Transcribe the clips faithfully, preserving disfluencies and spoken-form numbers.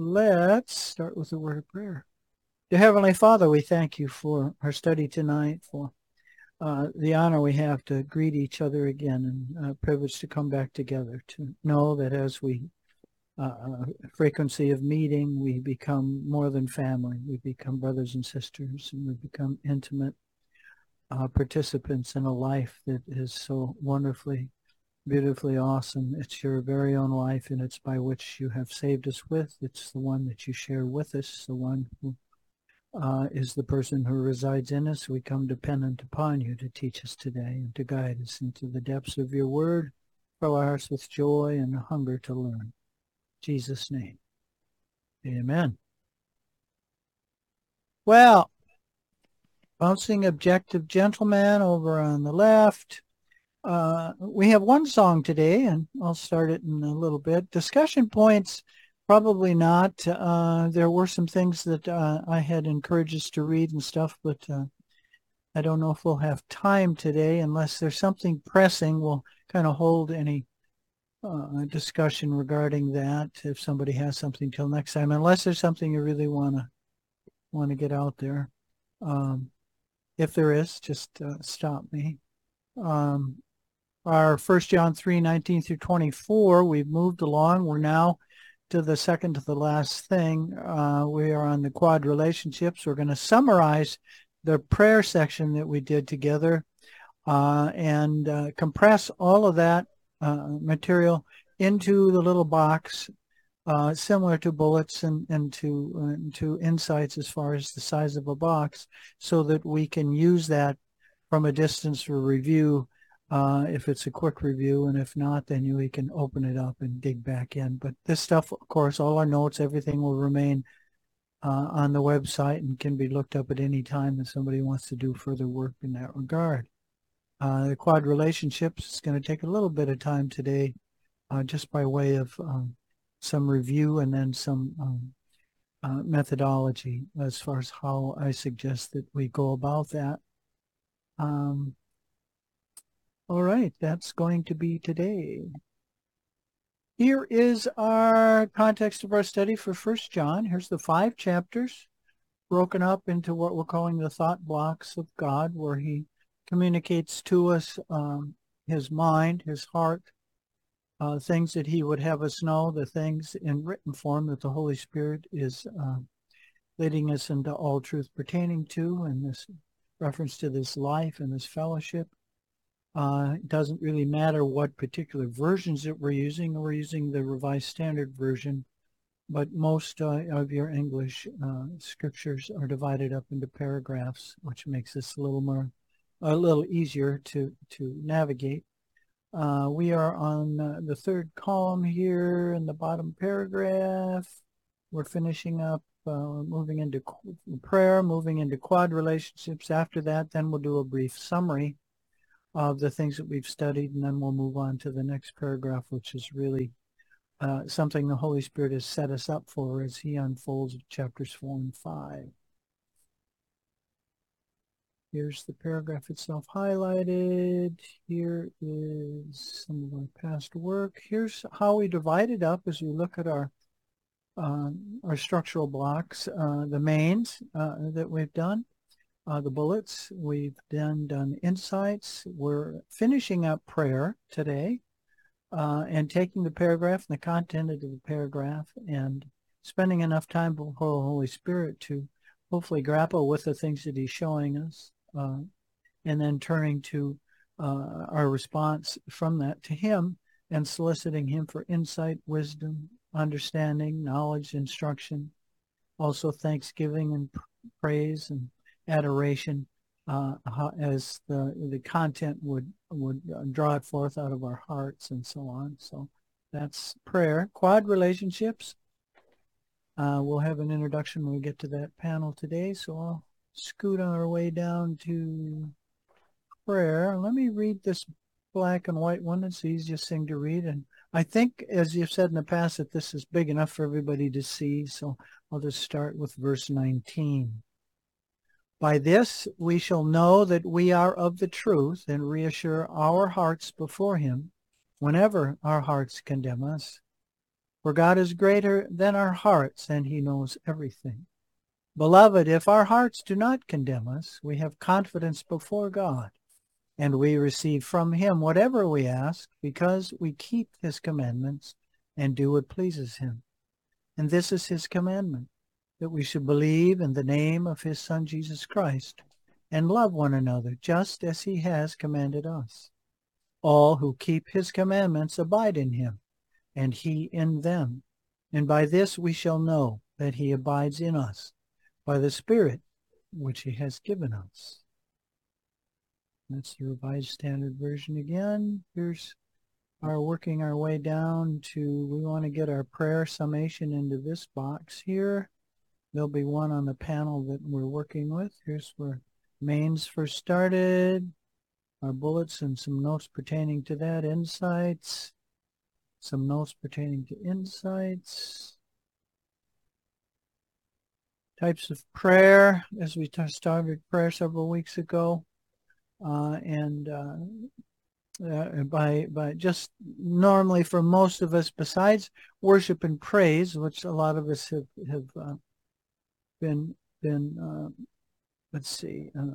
Let's start with a word of prayer. Dear Heavenly Father, we thank you for our study tonight, for uh, the honor we have to greet each other again, and uh, privilege to come back together, to know that as we uh, frequency of meeting, we become more than family. We become brothers and sisters, and we become intimate uh, participants in a life that is so wonderfully, beautifully awesome. It's your very own life, and it's by which you have saved us with. It's the one that you share with us, the one who uh, is the person who resides in us. We come dependent upon you to teach us today and to guide us into the depths of your word. Fill our hearts with joy and a hunger to learn. In Jesus' name, amen. Well, bouncing objective gentleman over on the left. Uh, we have one song today, and I'll start it in a little bit. Discussion points, probably not. Uh, there were some things that uh, I had encouraged us to read and stuff, but uh, I don't know if we'll have time today. Unless there's something pressing, we'll kind of hold any uh, discussion regarding that if somebody has something till next time, unless there's something you really want to want to get out there. Um, if there is, just uh, stop me. Um, our First John three, nineteen through twenty-four, we've moved along. We're now to the second to the last thing. Uh, we are on the quad relationships. We're going to summarize the prayer section that we did together uh, and uh, compress all of that uh, material into the little box, uh, similar to bullets and, and to, uh, to insights as far as the size of a box, so that we can use that from a distance for review. Uh, if it's a quick review, and if not, then you, we can open it up and dig back in. But this stuff, of course, all our notes, everything will remain uh, on the website and can be looked up at any time that somebody wants to do further work in that regard. Uh, the quad relationships is going to take a little bit of time today, uh, just by way of um, some review and then some um, uh, methodology as far as how I suggest that we go about that. Um, All right, that's going to be today. Here is our context of our study for First John. Here's the five chapters broken up into what we're calling the thought blocks of God, where he communicates to us um, his mind, his heart, uh, things that he would have us know, the things in written form that the Holy Spirit is uh, leading us into all truth pertaining to, and this reference to this life and this fellowship. Uh, it doesn't really matter what particular versions that we're using. We're using the Revised Standard Version, but most uh, of your English uh, scriptures are divided up into paragraphs, which makes this a little more, a little easier to, to navigate. Uh, we are on uh, the third column here in the bottom paragraph. We're finishing up, uh, moving into prayer, moving into quad relationships. After that, then we'll do a brief summary of the things that we've studied, and then we'll move on to the next paragraph, which is really uh, something the Holy Spirit has set us up for as he unfolds chapters four and five. Here's the paragraph itself highlighted. Here is some of our past work. Here's how we divide it up as we look at our uh, our structural blocks, uh, the mains uh, that we've done. Uh, the bullets, we've then done insights. We're finishing up prayer today uh, and taking the paragraph and the content of the paragraph and spending enough time before the Holy Spirit to hopefully grapple with the things that he's showing us uh, and then turning to uh, our response from that to him and soliciting him for insight, wisdom, understanding, knowledge, instruction, also thanksgiving and praise and adoration uh, as the the content would would draw it forth out of our hearts and so on. So that's prayer. Quad relationships. Uh, we'll have an introduction when we get to that panel today. So I'll scoot our way down to prayer. Let me read this black and white one. It's the easiest thing to read. And I think, as you've said in the past, that this is big enough for everybody to see. So I'll just start with verse nineteen. By this we shall know that we are of the truth and reassure our hearts before him whenever our hearts condemn us. For God is greater than our hearts, and he knows everything. Beloved, if our hearts do not condemn us, we have confidence before God, and we receive from him whatever we ask, because we keep his commandments and do what pleases him. And this is his commandment, that we should believe in the name of his Son, Jesus Christ, and love one another, just as he has commanded us. All who keep his commandments abide in him, and he in them. And by this we shall know that he abides in us, by the Spirit which he has given us. That's the Revised Standard Version again. Here's our working our way down to, we want to get our prayer summation into this box here. There'll be one on the panel that we're working with. Here's where mains first started, our bullets and some notes pertaining to that, insights, some notes pertaining to insights, types of prayer, as we started prayer several weeks ago, uh, and uh, uh, by by just normally for most of us, besides worship and praise, which a lot of us have have uh, been been uh, let's see. Uh,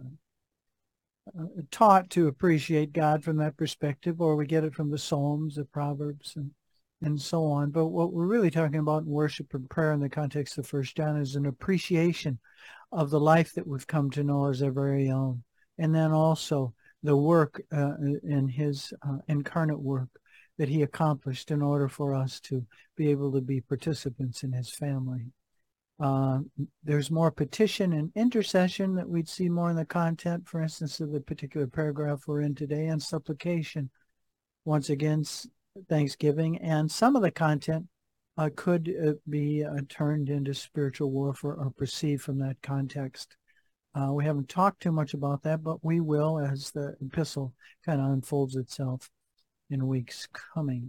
Uh, taught to appreciate God from that perspective, or we get it from the Psalms, the Proverbs, and and so on. But what we're really talking about in worship and prayer in the context of First John is an appreciation of the life that we've come to know as our very own, and then also the work uh, in his uh, incarnate work that he accomplished in order for us to be able to be participants in his family. Uh, there's more petition and intercession that we'd see more in the content, for instance, of the particular paragraph we're in today, and supplication. Once again, thanksgiving, and some of the content uh, could uh, be uh, turned into spiritual warfare or perceived from that context. Uh, we haven't talked too much about that, but we will as the epistle kind of unfolds itself in weeks coming.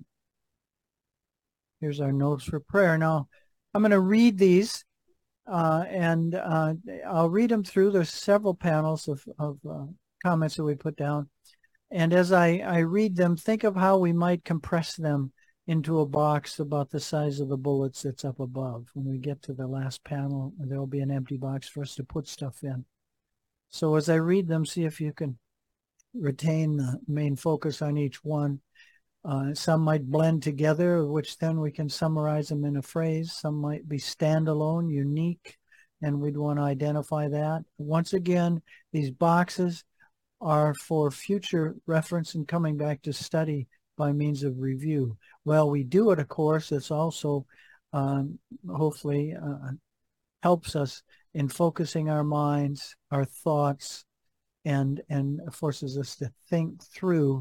Here's our notes for prayer. Now, I'm going to read these. Uh, and uh, I'll read them through. There's several panels of, of uh, comments that we put down. And as I, I read them, think of how we might compress them into a box about the size of the bullets that's up above. When we get to the last panel, there'll be an empty box for us to put stuff in. So as I read them, see if you can retain the main focus on each one. Uh, some might blend together, which then we can summarize them in a phrase. Some might be standalone, unique, and we'd want to identify that. Once again, these boxes are for future reference and coming back to study by means of review. Well, we do it, of course. It's also um, hopefully uh, helps us in focusing our minds, our thoughts, and and forces us to think through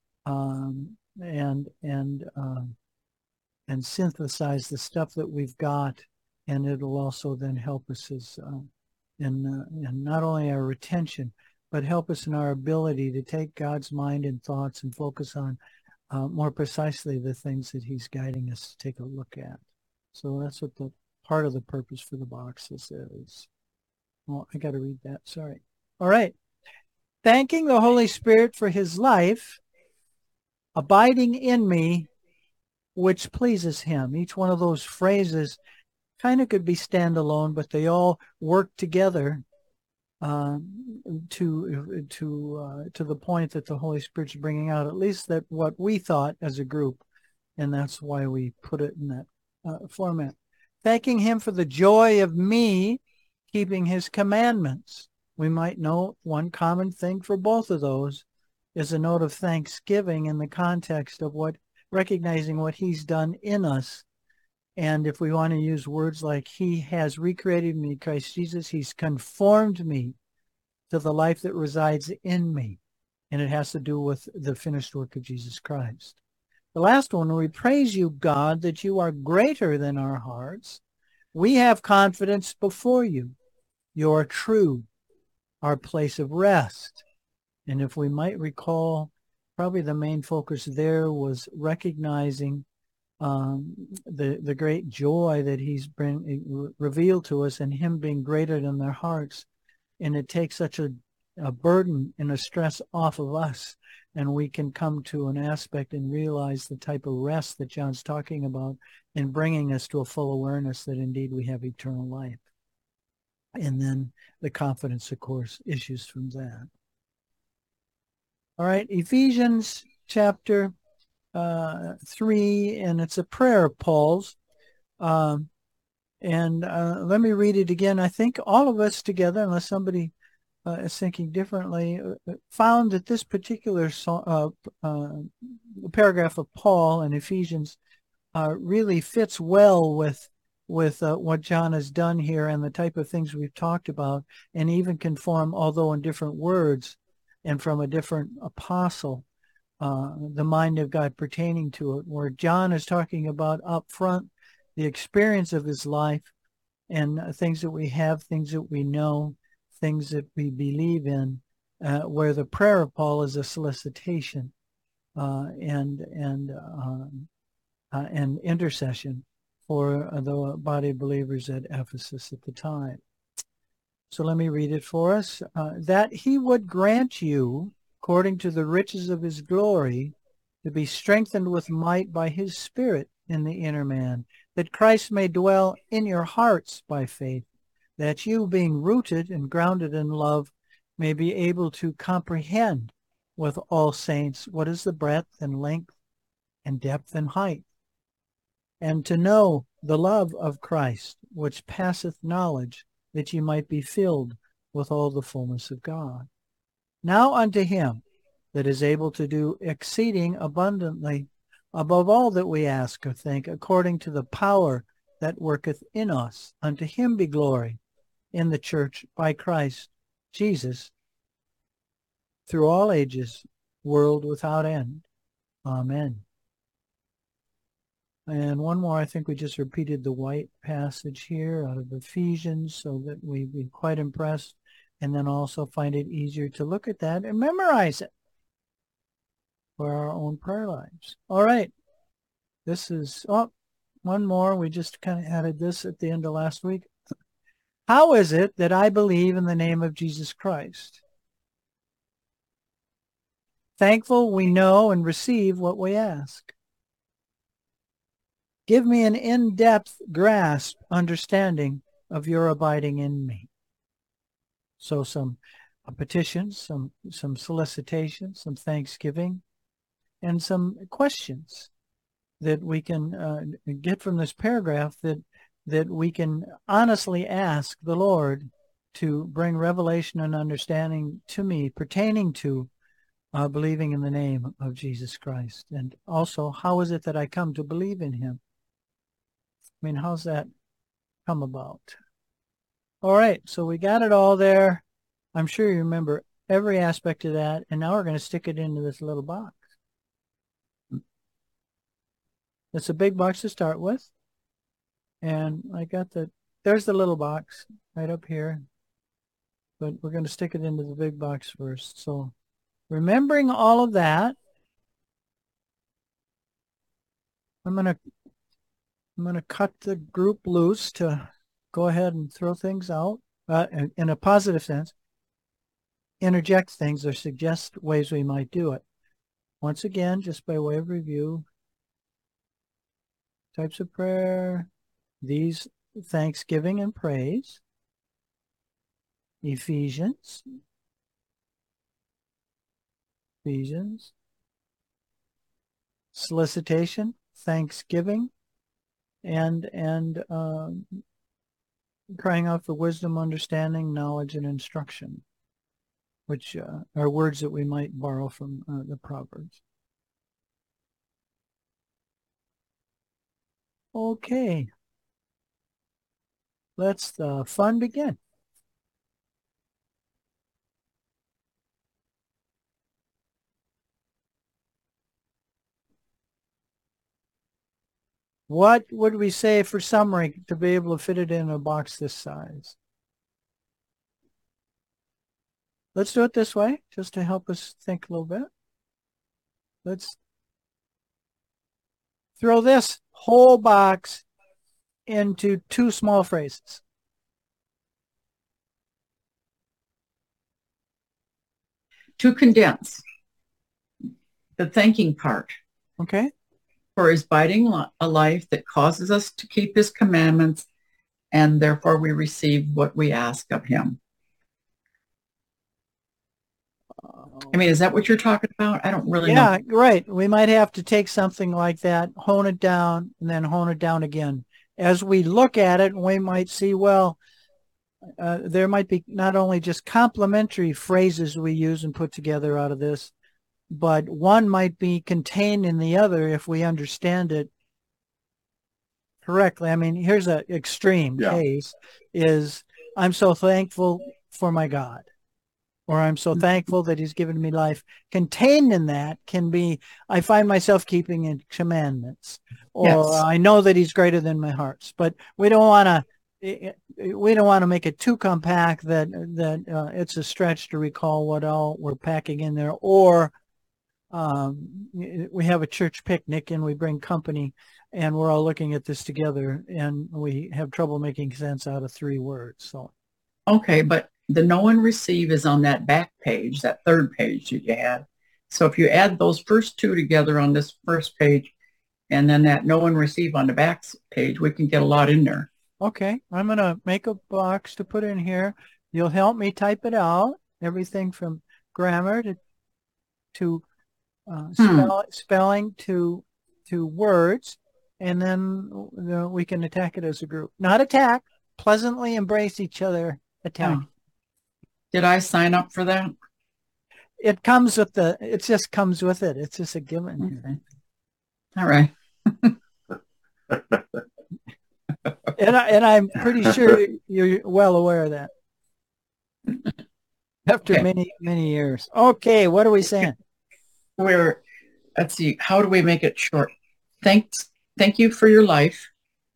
um, and and um, and synthesize the stuff that we've got, and it'll also then help us as uh, in uh, in not only our retention, but help us in our ability to take God's mind and thoughts and focus on uh, more precisely the things that he's guiding us to take a look at. So that's what the part of the purpose for the boxes is. Well, I got to read that. Sorry. All right. Thanking the Holy Spirit for his life, abiding in me, which pleases him. Each one of those phrases kind of could be standalone, but they all work together uh, to to uh, to the point that the Holy Spirit's bringing out, at least that what we thought as a group, and that's why we put it in that uh, format. Thanking him for the joy of me keeping his commandments. We might note one common thing for both of those is a note of thanksgiving in the context of what, recognizing what he's done in us. And if we want to use words like he has recreated me in Christ Jesus, he's conformed me to the life that resides in me. And it has to do with the finished work of Jesus Christ. The last one, we praise you, God, that you are greater than our hearts. We have confidence before you. You are true, our place of rest. And if we might recall, probably the main focus there was recognizing um, the, the great joy that he's been revealed to us and him being greater than their hearts. And it takes such a a burden and a stress off of us, and we can come to an aspect and realize the type of rest that John's talking about in bringing us to a full awareness that indeed we have eternal life. And then the confidence, of course, issues from that. All right, Ephesians chapter uh, three, and it's a prayer of Paul's. Um, and uh, let me read it again. I think all of us together, unless somebody uh, is thinking differently, uh, found that this particular so, uh, uh, paragraph of Paul in Ephesians uh, really fits well with with uh, what John has done here and the type of things we've talked about, and even conform, although in different words and from a different apostle, uh, the mind of God pertaining to it, where John is talking about up front the experience of his life and uh, things that we have, things that we know, things that we believe in, uh, where the prayer of Paul is a solicitation uh, and and um, uh, and intercession for the body of believers at Ephesus at the time. So let me read it for us. Uh, that he would grant you, according to the riches of his glory, to be strengthened with might by his Spirit in the inner man, that Christ may dwell in your hearts by faith, that you, being rooted and grounded in love, may be able to comprehend with all saints what is the breadth and length and depth and height, and to know the love of Christ, which passeth knowledge, that ye might be filled with all the fullness of God. Now unto him that is able to do exceeding abundantly above all that we ask or think, according to the power that worketh in us, unto him be glory in the church by Christ Jesus through all ages, world without end. Amen. And one more, I think we just repeated the white passage here out of Ephesians so that we be quite impressed, and then also find it easier to look at that and memorize it for our own prayer lives. All right. This is, oh, one more. We just kind of added this at the end of last week. How is it that I believe in the name of Jesus Christ? Thankful we know and receive what we ask. Give me an in-depth grasp, understanding of your abiding in me. So some uh, petitions, some, some solicitations, some thanksgiving, and some questions that we can uh, get from this paragraph that, that we can honestly ask the Lord to bring revelation and understanding to me pertaining to uh, believing in the name of Jesus Christ. And also, how is it that I come to believe in him? I mean, how's that come about? All right, so we got it all there. I'm sure you remember every aspect of that, and now we're going to stick it into this little box. It's a big box to start with, and I got the, there's the little box right up here, but we're going to stick it into the big box first. So remembering all of that, I'm going to I'm going to cut the group loose to go ahead and throw things out uh, in, in a positive sense, interject things or suggest ways we might do it. Once again, just by way of review, types of prayer, these thanksgiving and praise, Ephesians, Ephesians, solicitation, thanksgiving, and and um, crying out for wisdom, understanding, knowledge, and instruction, which uh, are words that we might borrow from uh, the Proverbs. Okay, let's the fun begin. What would we say for summary to be able to fit it in a box this size? Let's do it this way, just to help us think a little bit. Let's throw this whole box into two small phrases. to condense the thanking part. Okay. For his abiding a life that causes us to keep his commandments, and therefore we receive what we ask of him. I mean, is that what you're talking about? I don't really yeah, know. Yeah, right. We might have to take something like that, hone it down, and then hone it down again. As we look at it, we might see, well, uh, there might be not only just complementary phrases we use and put together out of this, but one might be contained in the other if we understand it correctly. I mean, here's an extreme yeah. case is I'm so thankful for my God, or I'm so thankful that he's given me life. Contained in that can be, I find myself keeping his commandments, or yes. I know that he's greater than my hearts. But we don't want to, we don't want to make it too compact that, that uh, it's a stretch to recall what all we're packing in there, or um, we have a church picnic and we bring company and we're all looking at this together and we have trouble making sense out of three words. So, okay, but the know and receive is on that back page, that third page that you had. So if you add those first two together on this first page and then that know and receive on the back page, we can get a lot in there. Okay, I'm going to make a box to put in here. You'll help me type it out, everything from grammar to to uh, spell, hmm. spelling to to words, and then you know, we can attack it as a group. Not attack, pleasantly embrace each other, attack. Oh. Did I sign up for that? It comes with the, it just comes with it. It's just a given. Okay. All right. and, I, and I'm pretty sure you're well aware of that. After okay. many, many years. Okay, what are we saying? We're, let's see, how do we make it short? Thanks, thank you for your life.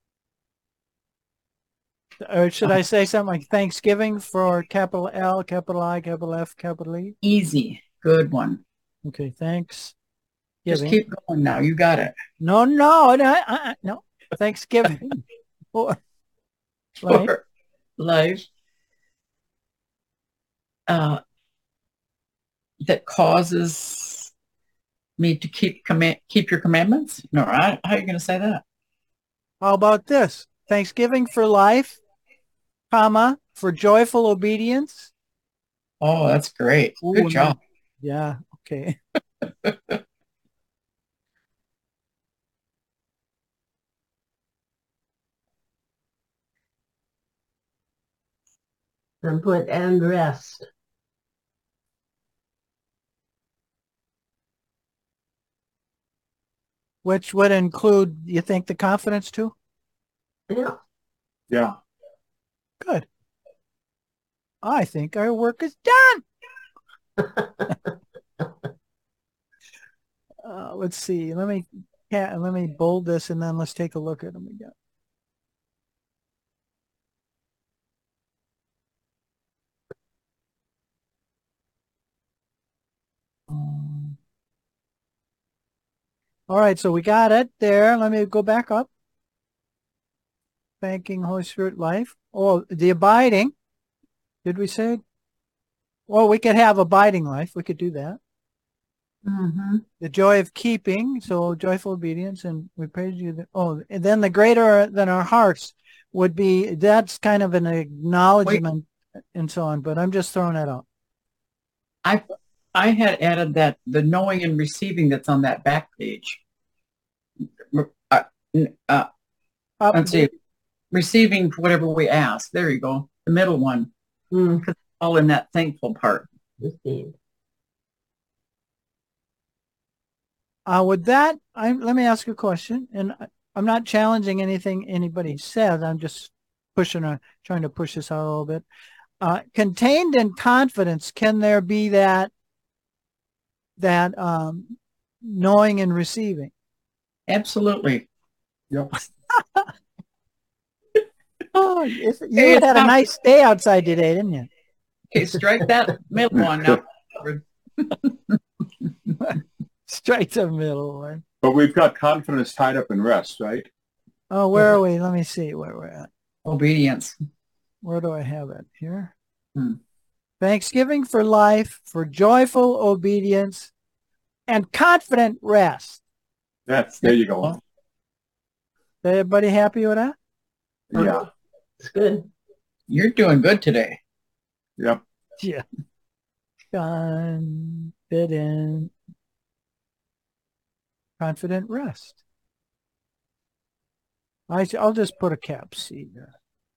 Or should I say something like Thanksgiving for capital L, capital I, capital F, capital E? Easy. Good one. Okay, thanks. Just keep going now. You got it. No, no, no, uh, no. Thanksgiving for life. For life. Uh, that causes me to keep command keep your commandments? No, right? How are you going to say that? How about this? Thanksgiving for life, comma, for joyful obedience. Oh, that's great. Ooh, good job. Yeah, okay. And put and rest. Which would include, you think, the confidence too? Yeah. Yeah. Good. I think our work is done. uh, let's see. Let me yeah, let me bold this and then let's take a look at them again. Um, all right, so we got it there. Let me go back up. Thanking Holy Spirit life. Oh, the abiding. Did we say? Well, we could have abiding life. We could do that. Mm-hmm. The joy of keeping, so joyful obedience, and we praise you. That, oh, and then the greater than our hearts would be, that's kind of an acknowledgement Wait. and so on, but I'm just throwing that out. I I had added that the knowing and receiving that's on that back page. Uh, uh, let's see. Receiving whatever we ask. There you go. The middle one. Mm. It's all in that thankful part. Received. Uh, with that, I, let me ask you a question, and I, I'm not challenging anything anybody says. I'm just pushing, a, trying to push this out a little bit. Uh, contained in confidence, can there be that that um, knowing and receiving? Absolutely. Yep. Oh, you hey, had a nice day outside today, didn't you? Okay, strike that middle one now. Strike the middle one. But we've got confidence tied up in rest, right? Oh, where are we? Let me see where we're at. Obedience. Where do I have it? Here? Hmm. Thanksgiving for life, for joyful obedience, and confident rest. That's, there you go. Is everybody happy with that? Yeah. It's good. You're doing good today. Yep. Yeah. Confident. Confident rest. I, I'll just put a cap C there.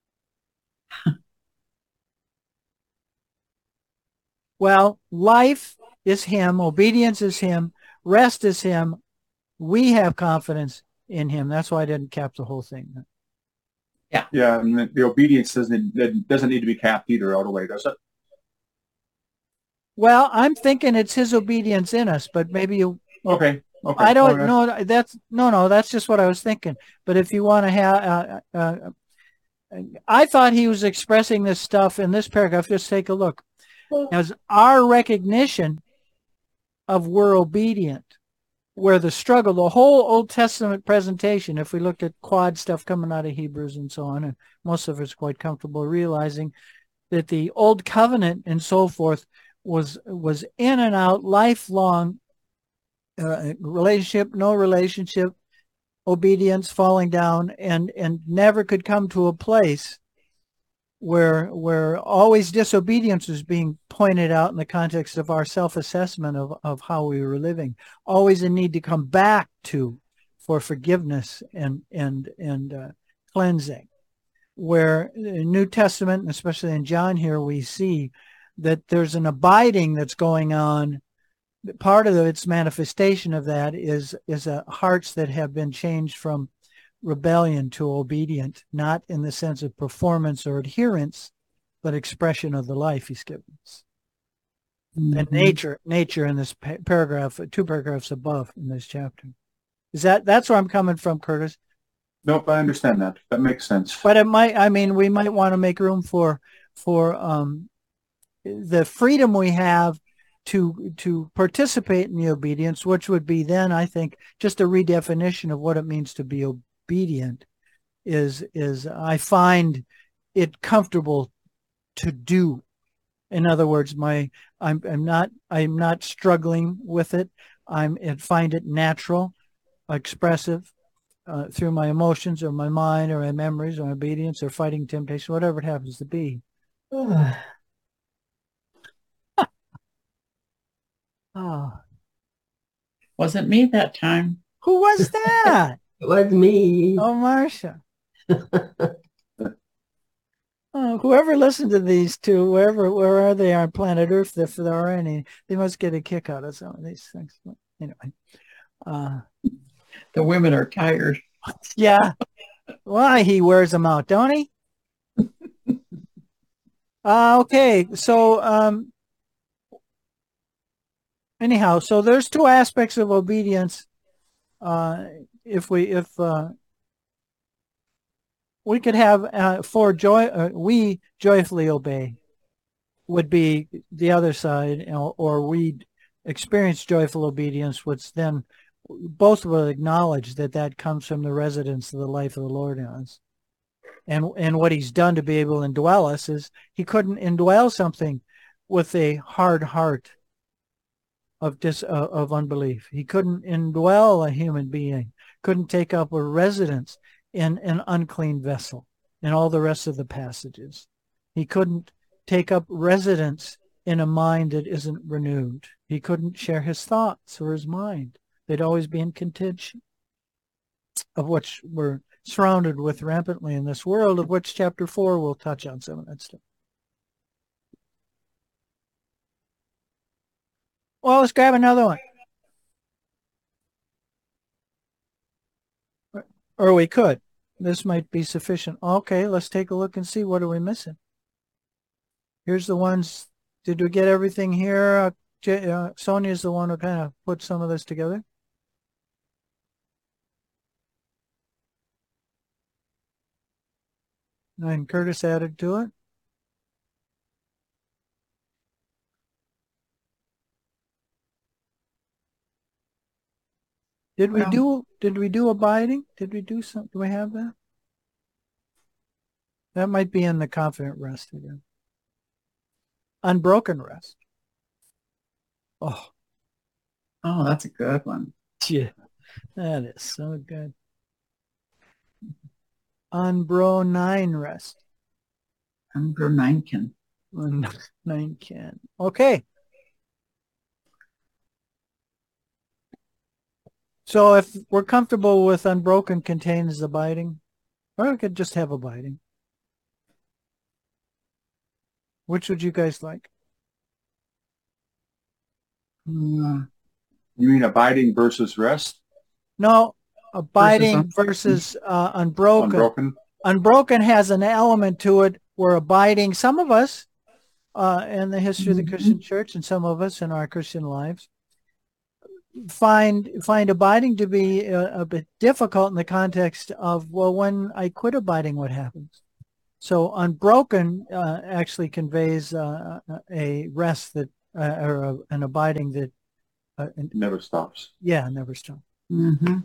Well, life is him. Obedience is him. Rest is him. We have confidence in him. That's why I didn't cap the whole thing. Yeah, and the, the obedience doesn't it doesn't need to be capped either all the way, does it? Well, I'm thinking it's his obedience in us, but maybe you. Okay. Okay. I don't Okay. know. That's no, no. That's just what I was thinking. But if you want to have, uh, uh, I thought he was expressing this stuff in this paragraph. Just take a look. As our recognition of we're obedient, where the struggle, the whole Old Testament presentation, if we looked at quad stuff coming out of Hebrews and so on, and most of us quite comfortable realizing that the Old Covenant and so forth was was in and out, lifelong uh, relationship, no relationship, obedience, falling down, and and never could come to a place where where always disobedience is being pointed out in the context of our self-assessment of, of how we were living. Always a need to come back to for forgiveness and and and uh, cleansing. Where in New Testament, especially in John here, we see that there's an abiding that's going on. Part of its manifestation of that is is a hearts that have been changed from rebellion to obedient, not in the sense of performance or adherence, but expression of the life he's given us. Mm-hmm. And nature, nature in this pa- paragraph, two paragraphs above in this chapter. Is that, that's where I'm coming from, Curtis? Nope, I understand that. That makes sense. But it might, I mean, we might want to make room for, for um, the freedom we have to, to participate in the obedience, which would be then, I think, just a redefinition of what it means to be obedient. Obedient is is I find it comfortable to do. In other words, my I'm I'm not I'm not struggling with it. I'm I find it natural, expressive uh, through my emotions or my mind or my memories or obedience or fighting temptation, whatever it happens to be. Oh. Wasn't me that time. Who was that? It was me. Oh, Marcia. Oh, whoever listened to these two, wherever wherever they are on planet Earth, if there are any, they must get a kick out of some of these things. But anyway, uh, the women are tired. Yeah. Why he wears them out, don't he? uh, okay, so um, anyhow, so there's two aspects of obedience. Uh, if we if uh, we could have uh, for joy, uh, we joyfully obey would be the other side, you know, or we experience joyful obedience, which then both will acknowledge that that comes from the residence of the life of the Lord in us. And and what he's done to be able to indwell us is he couldn't indwell something with a hard heart of dis, uh, of unbelief. He couldn't indwell a human being, couldn't take up a residence in an unclean vessel in all the rest of the passages. He couldn't take up residence in a mind that isn't renewed. He couldn't share his thoughts or his mind. They'd always be in contention, of which we're surrounded with rampantly in this world, of which chapter four will touch on some of that stuff. Well, let's grab another one. Or we could. This might be sufficient. Okay, let's take a look and see what are we missing. Here's the ones. Did we get everything here? Uh, uh, Sonia's the one who kind of put some of this together. And Curtis added to it. Did we well, do did we do abiding? Did we do something? Do we have that? That might be in the confident rest again. unbroken rest. Oh, Oh, that's a good one. yeah, that is so good. Unbroken rest. Unbroken. Unbroken. Okay. So if we're comfortable with unbroken contains abiding, or we could just have abiding. Which would you guys like? Mm, You mean abiding versus rest? No, abiding Versus versus, uh, unbroken. Unbroken? Unbroken has an element to it where abiding, some of us uh, in the history of the Mhm. Christian church and some of us in our Christian lives find find abiding to be a, a bit difficult in the context of, well, when I quit abiding, what happens? So unbroken uh, actually conveys uh, a rest that, uh, or a, an abiding that, uh, Never stops. yeah, never stops. Mm-hmm.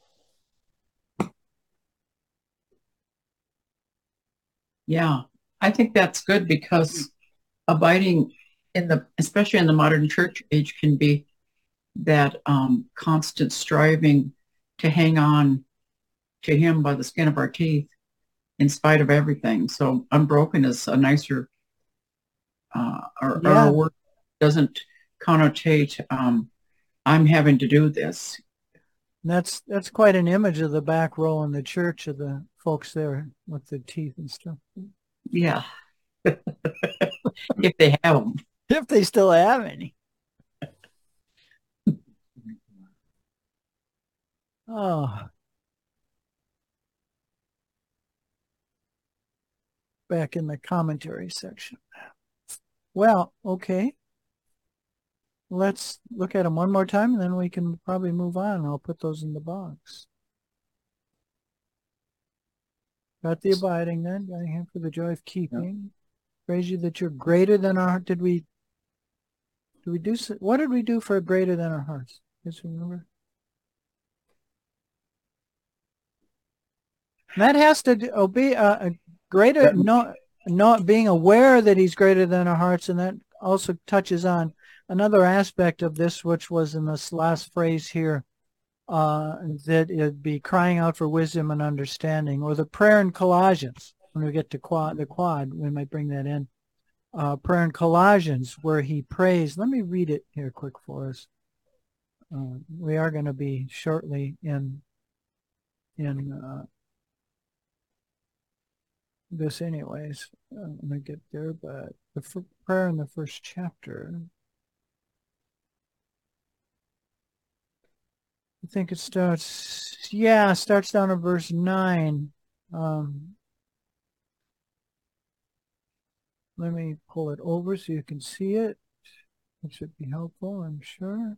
Yeah, I think that's good because abiding in the, especially in the modern church age, can be that um, constant striving to hang on to Him by the skin of our teeth in spite of everything. So unbroken is a nicer, uh, or, Yeah. or a word doesn't connotate um, I'm having to do this. That's that's quite an image of the back row in the church of the folks there with the teeth and stuff. Yeah, if they have them. If they still have any. Oh. Back in the commentary section. Well, okay. Let's look at them one more time and then we can probably move on. I'll put those in the box. Got the abiding then, got him for the joy of keeping. Praise you that you're greater than our heart. Did we, did we do, what did we do for greater than our hearts? Just remember. And that has to do, oh, be uh, a greater, not, not being aware that he's greater than our hearts. And that also touches on another aspect of this, which was in this last phrase here, uh, that it'd be crying out for wisdom and understanding, or the prayer in Colossians. When we get to quad, the quad, we might bring that in. Uh, prayer in Colossians, where he prays. Let me read it here quick for us. Uh, we are going to be shortly in in uh, this, anyways. Uh, I'm going to get there, but the f prayer in the first chapter. I think it starts, yeah, starts down at verse nine. Um, let me pull it over so you can see it. It should be helpful, I'm sure.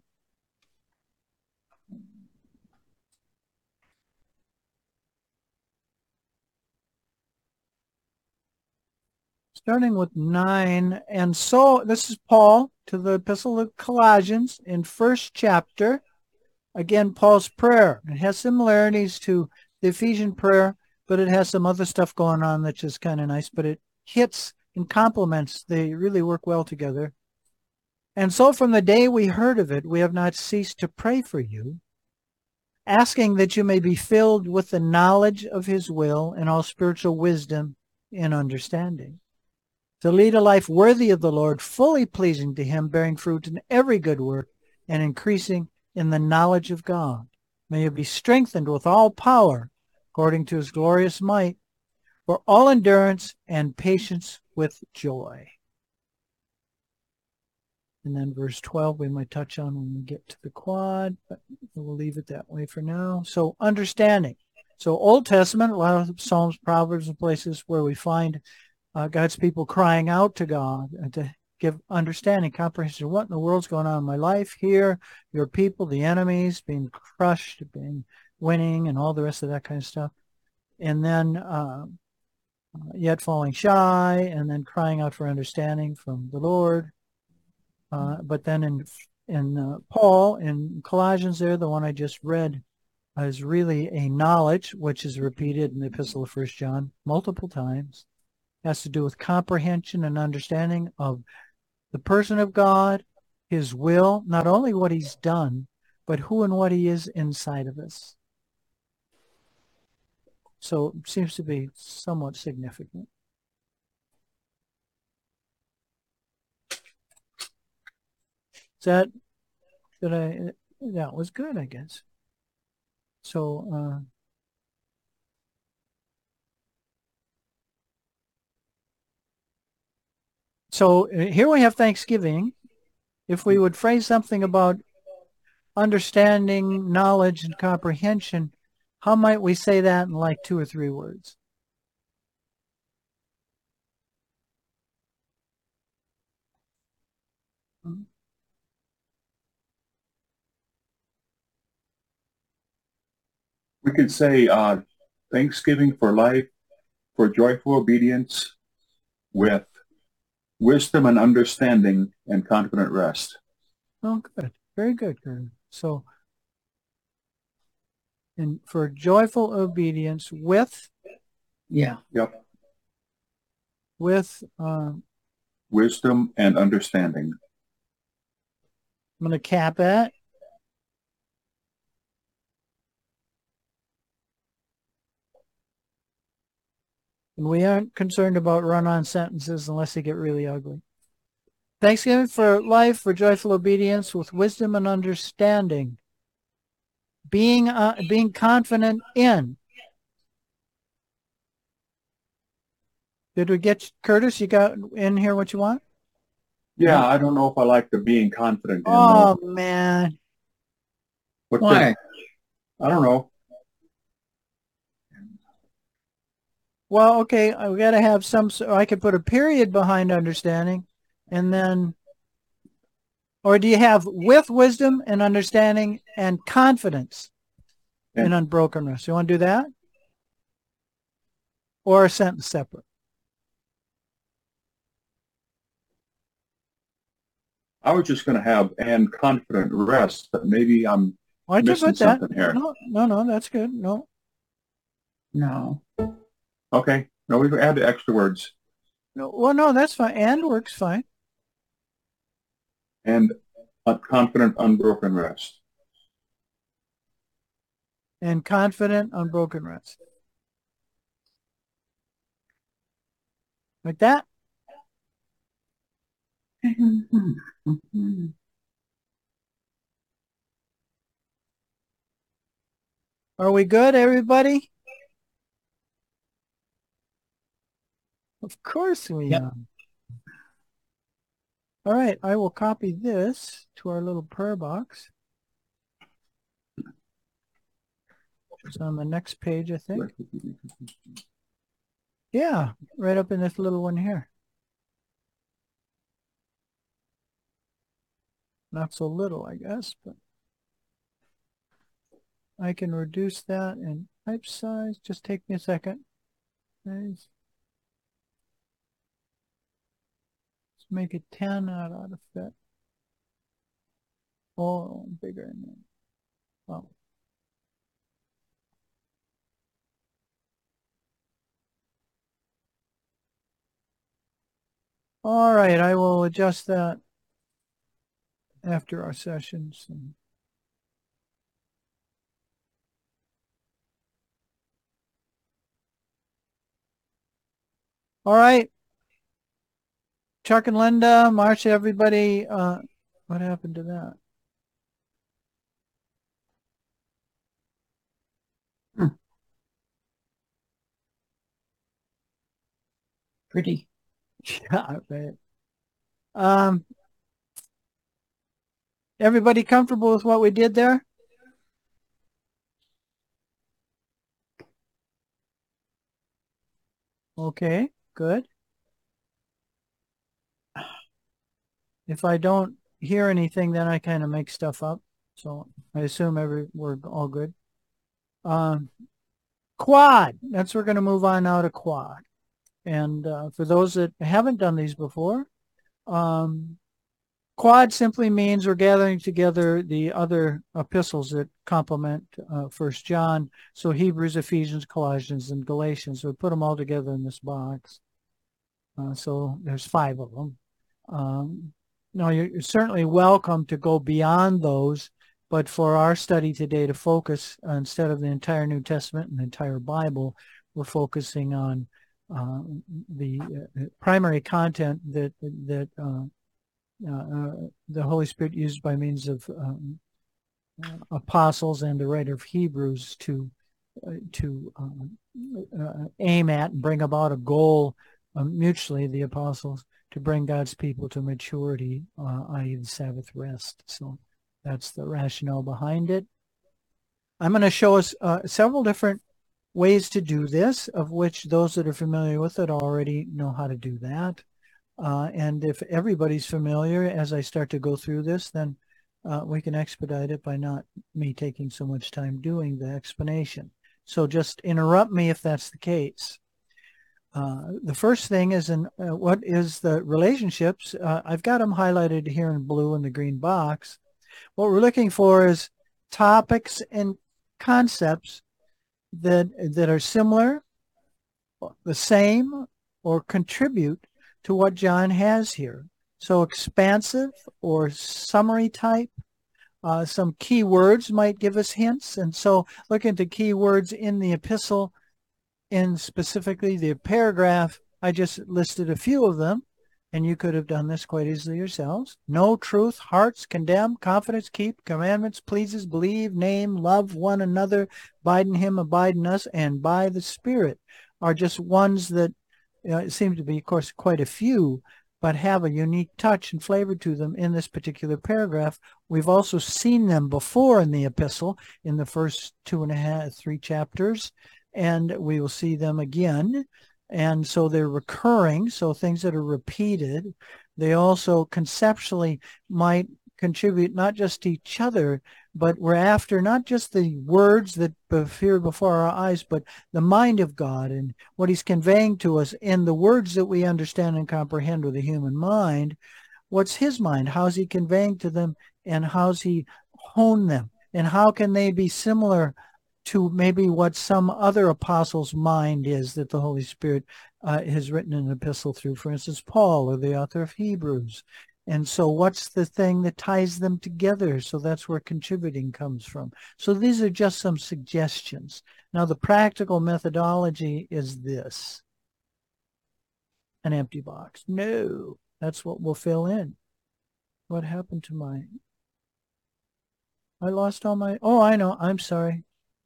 Starting with nine. And so this is Paul to the Epistle of Colossians in first chapter. Again, Paul's prayer. It has similarities to the Ephesian prayer, but it has some other stuff going on that's just kind of nice, but it hits and complements. They really work well together. And so from the day we heard of it, we have not ceased to pray for you, asking that you may be filled with the knowledge of his will and all spiritual wisdom and understanding, to lead a life worthy of the Lord, fully pleasing to him, bearing fruit in every good work and increasing in the knowledge of God. May you be strengthened with all power according to his glorious might, for all endurance and patience with joy. And then verse twelve we might touch on when we get to the quad, but we'll leave it that way for now. So understanding. So Old Testament, a lot of Psalms, Proverbs, and places where we find uh, God's people crying out to God and to give understanding, comprehension. What in the world's going on in my life here? Your people, the enemies, being crushed, being winning, and all the rest of that kind of stuff. And then uh, yet falling shy, and then crying out for understanding from the Lord. Uh, but then in in uh, Paul, in Colossians there, the one I just read, is really a knowledge, which is repeated in the Epistle of First John multiple times. It has to do with comprehension and understanding of the person of God, his will, not only what he's done, but who and what he is inside of us. So it seems to be somewhat significant. Is that, did I, that was good, I guess. So, uh, so here we have Thanksgiving. If we would phrase something about understanding, knowledge, and comprehension, how might we say that in like two or three words? We could say uh, thanksgiving for life, for joyful obedience, with wisdom and understanding and confident rest. Oh, good. Very good, Kurt. So, and for joyful obedience with, Yeah. Yep. with, um, Wisdom and understanding. I'm going to cap it. And we aren't concerned about run-on sentences unless they get really ugly. Thanksgiving for life, for joyful obedience, with wisdom and understanding. Being uh, being confident in. Did we get, Curtis, you got in here what you want? Yeah, I don't know if I like the being confident in. Oh, though. man. What Why? the- I don't know. Well, okay, we got to have some, so I could put a period behind understanding, and then, or do you have with wisdom and understanding and confidence Yeah. in unbrokenness? You want to do that? Or a sentence separate? I was just going to have and confident rest, but maybe I'm I can missing put that. something here. No, no, no, that's good. No. No. Okay. No, we add the extra words. No, well, no, that's fine. And works fine. And a confident, unbroken rest. And confident, unbroken rest. Like that? Are we good, everybody? Of course we Yep. are. All right, I will copy this to our little prayer box. It's on the next page, I think. Yeah, right up in this little one here. Not so little, I guess, but I can reduce that in type size. Just take me a second. Nice. Let's make it ten out of fit. Oh, bigger. Oh. All right, I will adjust that after our sessions. All right. Chuck and Linda, Marcia, everybody, uh, what happened to that? Hmm. Pretty. Yeah, right. Um, everybody comfortable with what we did there? Okay, good. If I don't hear anything, then I kind of make stuff up. So I assume every we're all good. Um, quad. That's we're going to move on now to quad. And uh, for those that haven't done these before, um, quad simply means we're gathering together the other epistles that complement uh, First John. So Hebrews, Ephesians, Colossians, and Galatians. We put them all together in this box. Uh, so there's five of them. Um, no, you're certainly welcome to go beyond those, but for our study today to focus, uh, instead of the entire New Testament and the entire Bible, we're focusing on uh, the uh, primary content that that uh, uh, the Holy Spirit used by means of um, apostles and the writer of Hebrews to uh, to um, uh, aim at and bring about a goal uh, mutually, the apostles, to bring God's people to maturity, uh, that is the Sabbath rest. So that's the rationale behind it. I'm going to show us uh, several different ways to do this, of which those that are familiar with it already know how to do that. Uh, and if everybody's familiar, as I start to go through this, then uh, we can expedite it by not me taking so much time doing the explanation. So just interrupt me if that's the case. Uh, the first thing is in uh, what is the relationships. Uh, I've got them highlighted here in blue in the green box. What we're looking for is topics and concepts that that are similar, the same, or contribute to what John has here. So expansive or summary type. Uh, some key words might give us hints. And so looking at the key words in the epistle, in specifically the paragraph, I just listed a few of them, and you could have done this quite easily yourselves. Know truth, hearts, condemn, confidence, keep, commandments, pleases, believe, name, love one another, abide in him, abide in us, and by the Spirit are just ones that uh, it seems to be, of course, quite a few, but have a unique touch and flavor to them in this particular paragraph. We've also seen them before in the epistle in the first two and a half, three chapters, and we will see them again. And so they're recurring, so things that are repeated. They also conceptually might contribute not just to each other, but we're after not just the words that appear before our eyes, but the mind of God and what he's conveying to us in the words that we understand and comprehend with the human mind. What's his mind? How's he conveying to them, and how's he hone them? And how can they be similar to maybe what some other apostle's mind is that the Holy Spirit uh, has written an epistle through, for instance, Paul or the author of Hebrews. And so what's the thing that ties them together? So that's where contributing comes from. So these are just some suggestions. Now the practical methodology is this. An empty box. No, that's what we'll fill in. What happened to my... I lost all my... Oh, I know. I'm sorry.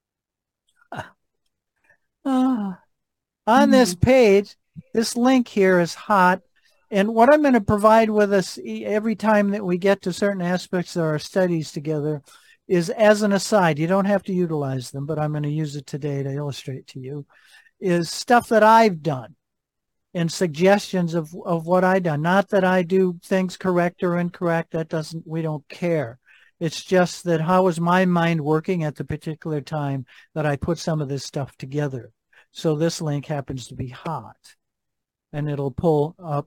Ah. On this page, this link here is hot. And what I'm going to provide with us every time that we get to certain aspects of our studies together is as an aside. You don't have to utilize them, but I'm going to use it today to illustrate to you, is stuff that I've done and suggestions of, of what I've done. Not that I do things correct or incorrect. That doesn't, we don't care. It's just that how was my mind working at the particular time that I put some of this stuff together. So this link happens to be hot, and it'll pull up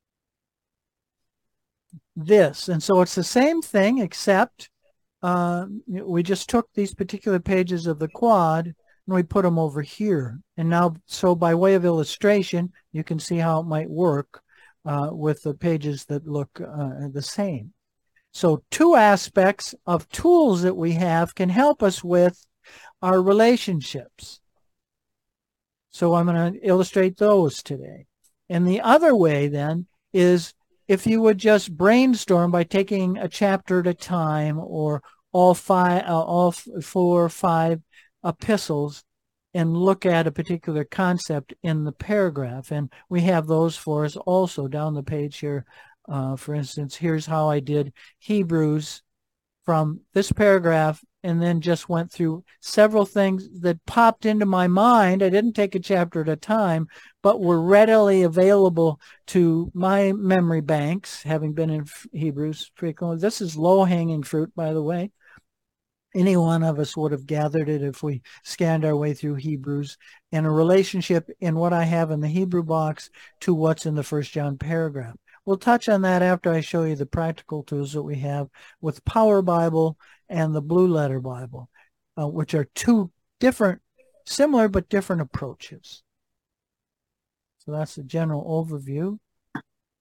this. And so it's the same thing, except uh, we just took these particular pages of the quad and we put them over here. And now, so by way of illustration, you can see how it might work uh, with the pages that look uh, the same. So two aspects of tools that we have can help us with our relationships. So I'm going to illustrate those today. And the other way then is if you would just brainstorm by taking a chapter at a time, or all five, uh, all four or five epistles, and look at a particular concept in the paragraph. And we have those for us also down the page here. Uh, for instance, here's how I did Hebrews from this paragraph, and then just went through several things that popped into my mind. I didn't take a chapter at a time, but were readily available to my memory banks, having been in Hebrews frequently. This is low-hanging fruit, by the way. Any one of us would have gathered it if we scanned our way through Hebrews, and a relationship in what I have in the Hebrew box to what's in the First John paragraph. We'll touch on that after I show you the practical tools that we have with Power Bible and the Blue Letter Bible, uh, which are two different, similar but different approaches. So that's a general overview.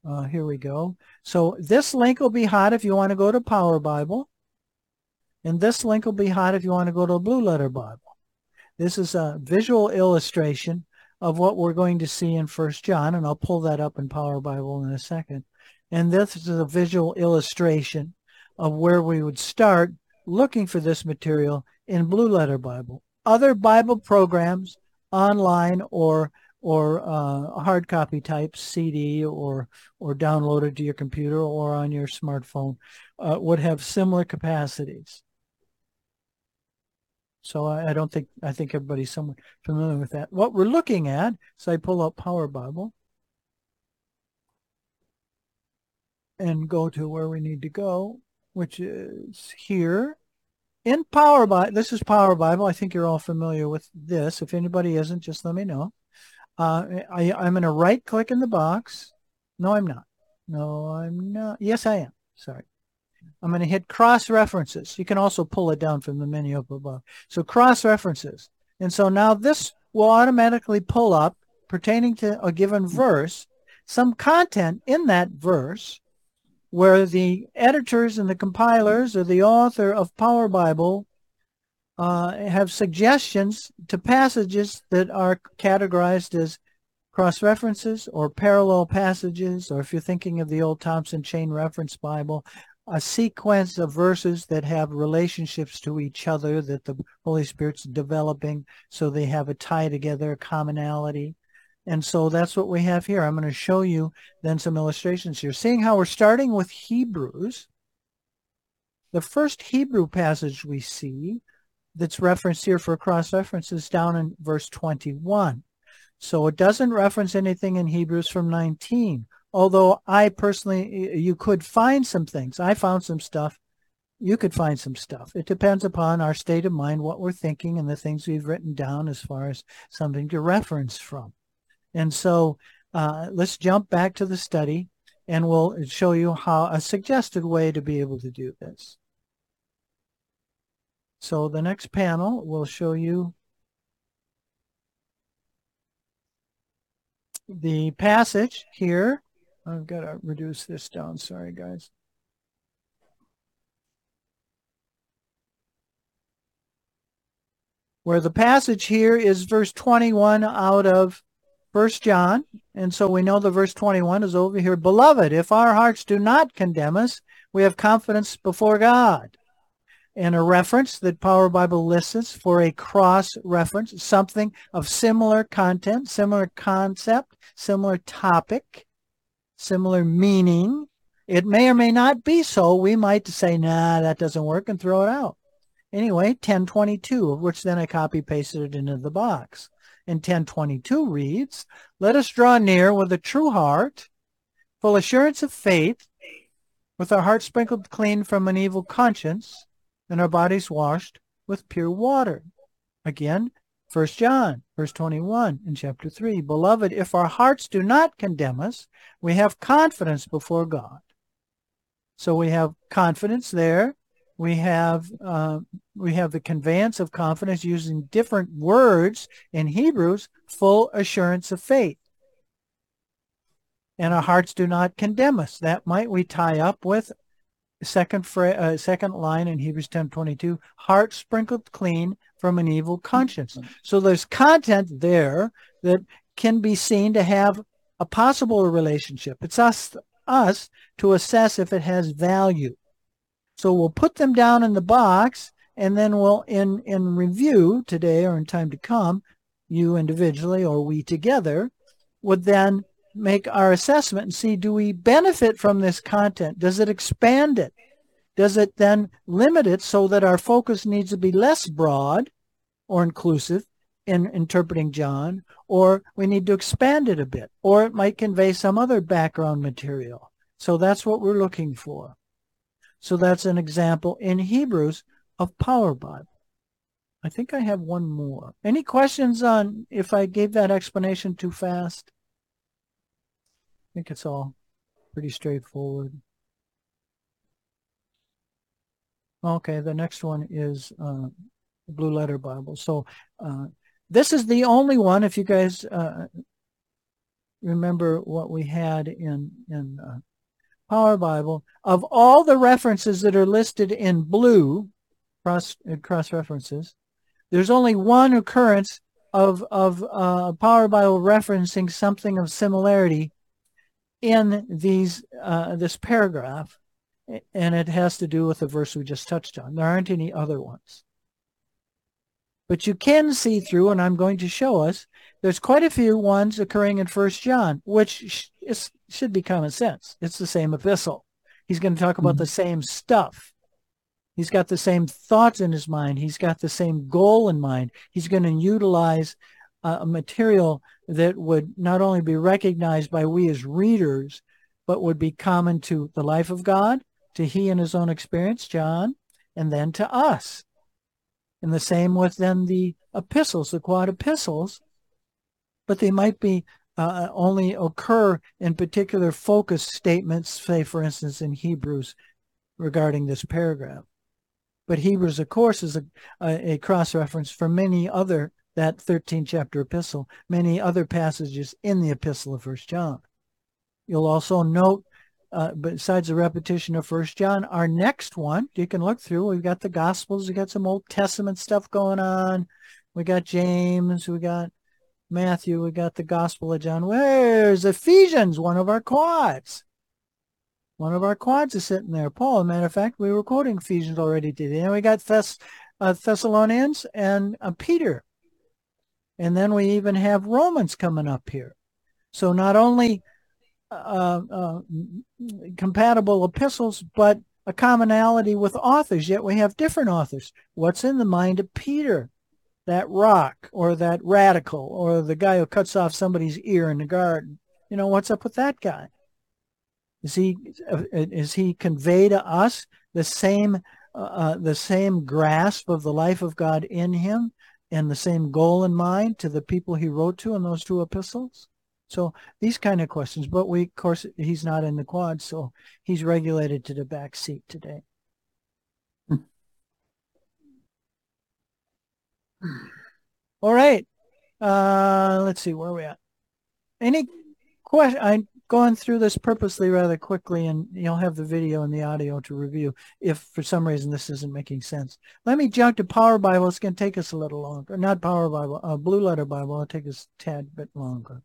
Uh, here we go. So this link will be hot if you want to go to Power Bible. And this link will be hot if you want to go to Blue Letter Bible. This is a visual illustration of what we're going to see in First John, and I'll pull that up in Power Bible in a second. And this is a visual illustration of where we would start looking for this material in Blue Letter Bible. Other Bible programs, online or or uh, hard copy type, C D, or or downloaded to your computer or on your smartphone, uh, would have similar capacities. So I, I don't think, I think everybody's somewhat familiar with that. What we're looking at, so I pull up Power Bible and go to where we need to go, which is here. In Power Bible, this is Power Bible. I think you're all familiar with this. If anybody isn't, just let me know. Uh, I, I'm going to right click in the box. No, I'm not. No, I'm not. Yes, I am. Sorry. I'm going to hit cross references. You can also pull it down from the menu up above. So cross references. And so now this will automatically pull up, pertaining to a given verse, some content in that verse where the editors and the compilers or the author of Power Bible uh, have suggestions to passages that are categorized as cross-references or parallel passages, or if you're thinking of the old Thompson Chain Reference Bible, a sequence of verses that have relationships to each other that the Holy Spirit's developing, so they have a tie together, a commonality. And so that's what we have here. I'm going to show you then some illustrations here. Seeing how we're starting with Hebrews, the first Hebrew passage we see that's referenced here for cross-reference is down in verse twenty-one. So it doesn't reference anything in Hebrews from nineteen. Although I personally, you could find some things. I found some stuff. You could find some stuff. It depends upon our state of mind, what we're thinking, and the things we've written down as far as something to reference from. And so uh, let's jump back to the study, and we'll show you how a suggested way to be able to do this. So the next panel will show you the passage here. I've got to reduce this down. Sorry, guys. Where the passage here is verse twenty-one out of First John. And so we know the verse twenty-one is over here. Beloved, if our hearts do not condemn us, we have confidence before God. And a reference that Power Bible lists for a cross-reference, something of similar content, similar concept, similar topic, similar meaning. It may or may not be so. We might say, nah, that doesn't work, and throw it out. Anyway, ten twenty-two, of which then I copy-pasted it into the box. And ten twenty-two reads, let us draw near with a true heart, full assurance of faith, with our hearts sprinkled clean from an evil conscience, and our bodies washed with pure water. Again, First John, verse twenty-one in chapter three. Beloved, if our hearts do not condemn us, we have confidence before God. So we have confidence there. We have uh, we have the conveyance of confidence using different words in Hebrews, full assurance of faith. And our hearts do not condemn us. That might we tie up with second uh, second line in Hebrews ten twenty-two, heart sprinkled clean from an evil conscience. So there's content there that can be seen to have a possible relationship. It's us, us to assess if it has value. So we'll put them down in the box, and then we'll, in, in review today or in time to come, you individually or we together, would then make our assessment and see, do we benefit from this content? Does it expand it? Does it then limit it so that our focus needs to be less broad or inclusive in interpreting John, or we need to expand it a bit, or it might convey some other background material. So that's what we're looking for. So that's an example in Hebrews of Power Bible. I think I have one more. Any questions on if I gave that explanation too fast? I think it's all pretty straightforward. Okay, the next one is uh, Blue Letter Bible. So uh, this is the only one, if you guys uh, remember what we had in, in uh, Power Bible. Of all the references that are listed in blue, cross, uh, cross references, there's only one occurrence of, of uh, Power Bible referencing something of similarity in these uh, this paragraph, and it has to do with the verse we just touched on. There aren't any other ones. But you can see through, and I'm going to show us, there's quite a few ones occurring in First John, which is, should be common sense. It's the same epistle. He's going to talk about mm-hmm. the same stuff. He's got the same thoughts in his mind. He's got the same goal in mind. He's going to utilize uh, a material that would not only be recognized by we as readers, but would be common to the life of God, to he and his own experience, John, and then to us. And the same with then the epistles, the quad epistles, but they might be uh, only occur in particular focus statements, say, for instance, in Hebrews regarding this paragraph. But Hebrews, of course, is a, a, a cross-reference for many other, that thirteenth chapter epistle, many other passages in the epistle of First John. You'll also note, uh, besides the repetition of First John, our next one, you can look through, we've got the Gospels, we got some Old Testament stuff going on, we got James, we got Matthew, we got the Gospel of John. Where's Ephesians, one of our quads? One of our quads is sitting there. Paul, as a matter of fact, we were quoting Ephesians already today. And we got Thess, uh, Thessalonians and uh, Peter. And then we even have Romans coming up here. So not only uh, uh, compatible epistles, but a commonality with authors, yet we have different authors. What's in the mind of Peter? That rock, or that radical, or the guy who cuts off somebody's ear in the garden. You know, what's up with that guy? Is he is he convey to us the same uh, the same grasp of the life of God in him, and the same goal in mind to the people he wrote to in those two epistles? So these kind of questions. But we, of course, he's not in the quad, so he's regulated to the back seat today. All right. Uh, let's see, where are we at? Any question? I'm going through this purposely rather quickly, and you'll have the video and the audio to review if for some reason this isn't making sense. Let me jump to Power Bible. It's going to take us a little longer. Not Power Bible, uh, Blue Letter Bible. It'll take us a tad bit longer.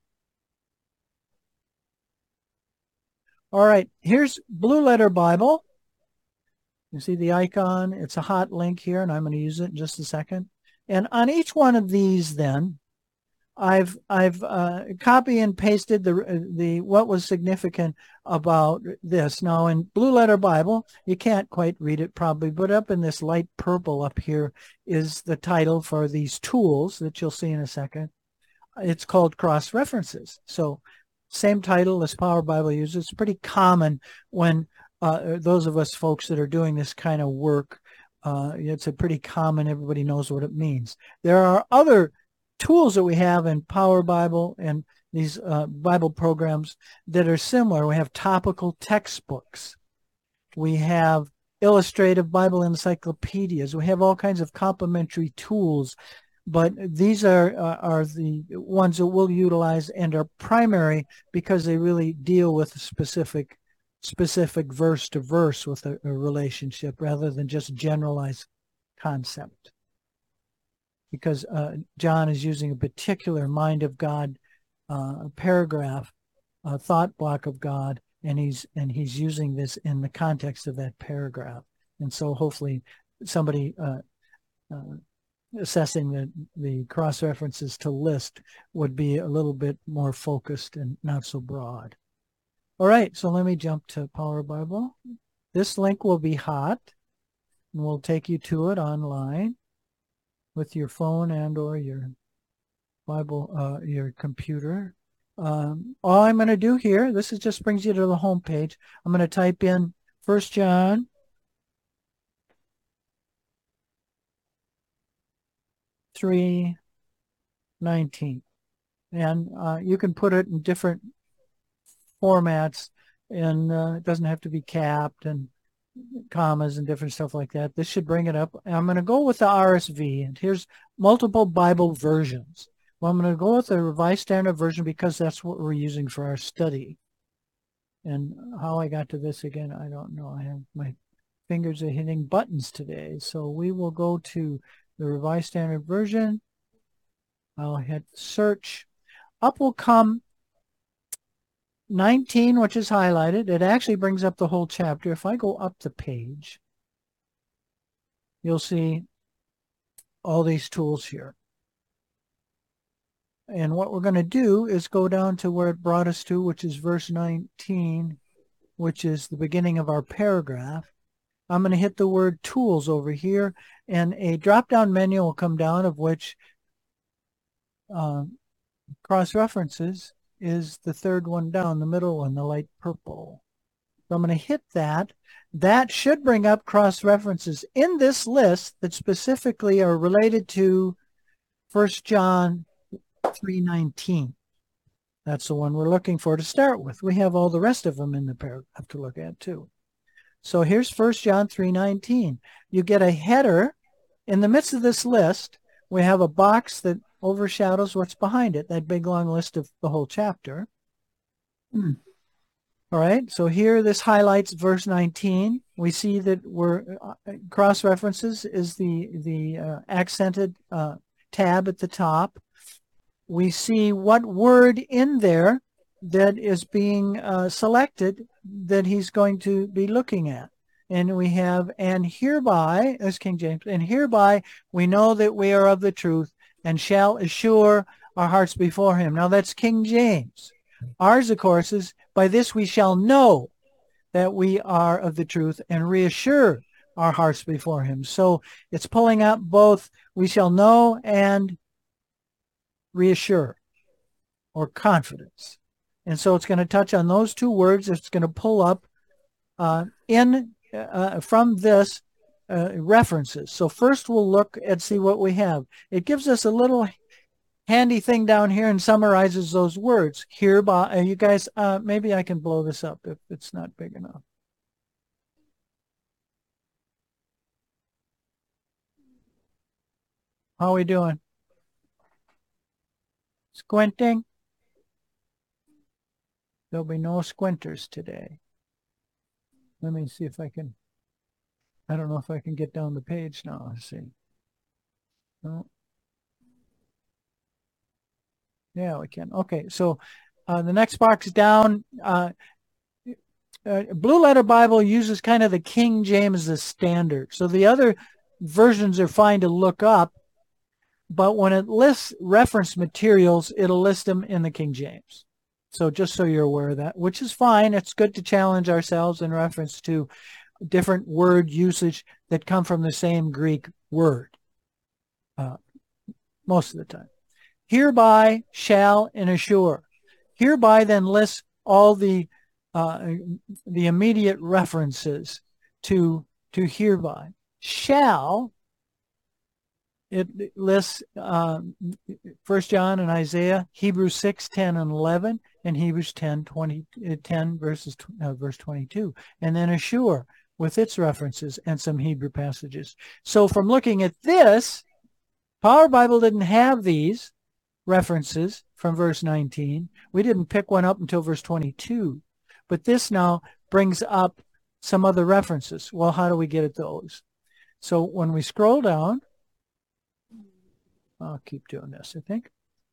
All right. Here's Blue Letter Bible. You see the icon? It's a hot link here, and I'm going to use it in just a second. And on each one of these, then, I've I've uh, copy and pasted the the what was significant about this. Now, in Blue Letter Bible, you can't quite read it probably, but up in this light purple up here is the title for these tools that you'll see in a second. It's called Cross References. So, same title as Power Bible uses. It's pretty common when uh, those of us folks that are doing this kind of work. Uh, it's a pretty common, everybody knows what it means. There are other tools that we have in Power Bible and these uh, Bible programs that are similar. We have topical textbooks. We have illustrative Bible encyclopedias. We have all kinds of complementary tools, but these are, uh, are the ones that we'll utilize and are primary because they really deal with a specific specific verse to verse with a, a relationship rather than just generalized concept. Because uh, John is using a particular mind of God uh, paragraph, a thought block of God, and he's and he's using this in the context of that paragraph. And so hopefully somebody uh, uh, assessing the, the cross references to list would be a little bit more focused and not so broad. All right, so let me jump to Power Bible. This link will be hot, and we'll take you to it online with your phone and or your Bible, uh, your computer. Um, all I'm going to do here, this is just brings you to the home page. I'm going to type in First John three nineteen, and uh, you can put it in different formats, and uh, it doesn't have to be capped and commas and different stuff like that. This should bring it up. And I'm going to go with the R S V, and here's multiple Bible versions. Well, I'm going to go with the Revised Standard Version because that's what we're using for our study. And how I got to this again, I don't know. I have my fingers are hitting buttons today. So we will go to the Revised Standard Version. I'll hit search. Up will come nineteen, which is highlighted. It actually brings up the whole chapter. If I go up the page, you'll see all these tools here. And what we're going to do is go down to where it brought us to, which is verse nineteen, which is the beginning of our paragraph. I'm going to hit the word tools over here, and a drop-down menu will come down, of which uh, cross-references is the third one down, the middle one, the light purple. So I'm going to hit that. That should bring up cross-references in this list that specifically are related to First John three nineteen. That's the one we're looking for to start with. We have all the rest of them in the paragraph to look at too. So here's First John three nineteen. You get a header. In the midst of this list, we have a box that overshadows what's behind it, that big long list of the whole chapter. Hmm. All right, so here this highlights verse nineteen. We see that we're uh, cross-references is the, the uh, accented uh, tab at the top. We see what word in there that is being uh, selected that he's going to be looking at. And we have, and hereby, as King James, and hereby we know that we are of the truth and shall assure our hearts before him. Now that's King James. Ours, of course, is by this we shall know that we are of the truth and reassure our hearts before him. So it's pulling up both we shall know and reassure or confidence. And so it's going to touch on those two words. It's going to pull up uh, in uh, from this uh, references. So first we'll look and see what we have. It gives us a little handy thing down here and summarizes those words. Hereby, uh, you guys, uh, maybe I can blow this up if it's not big enough. How are we doing? Squinting? There'll be no squinters today. Let me see if I can, I don't know if I can get down the page now. Let's see. No. Yeah, we can. Okay, so uh, the next box down, uh, uh, Blue Letter Bible uses kind of the King James as standard. So the other versions are fine to look up, but when it lists reference materials, it'll list them in the King James. So just so you're aware of that, which is fine. It's good to challenge ourselves in reference to different word usage that come from the same Greek word uh, most of the time. Hereby, shall, and assure. Hereby then lists all the uh, the immediate references to to hereby. Shall, it lists uh, First John and Isaiah, Hebrews six, ten, and eleven, and Hebrews ten, twenty, ten verses uh, verse twenty-two, and then assure with its references and some Hebrew passages. So from looking at this, Power Bible didn't have these references from verse nineteen. We didn't pick one up until verse twenty-two, but this now brings up some other references. Well, how do we get at those? So when we scroll down, I'll keep doing this, I think.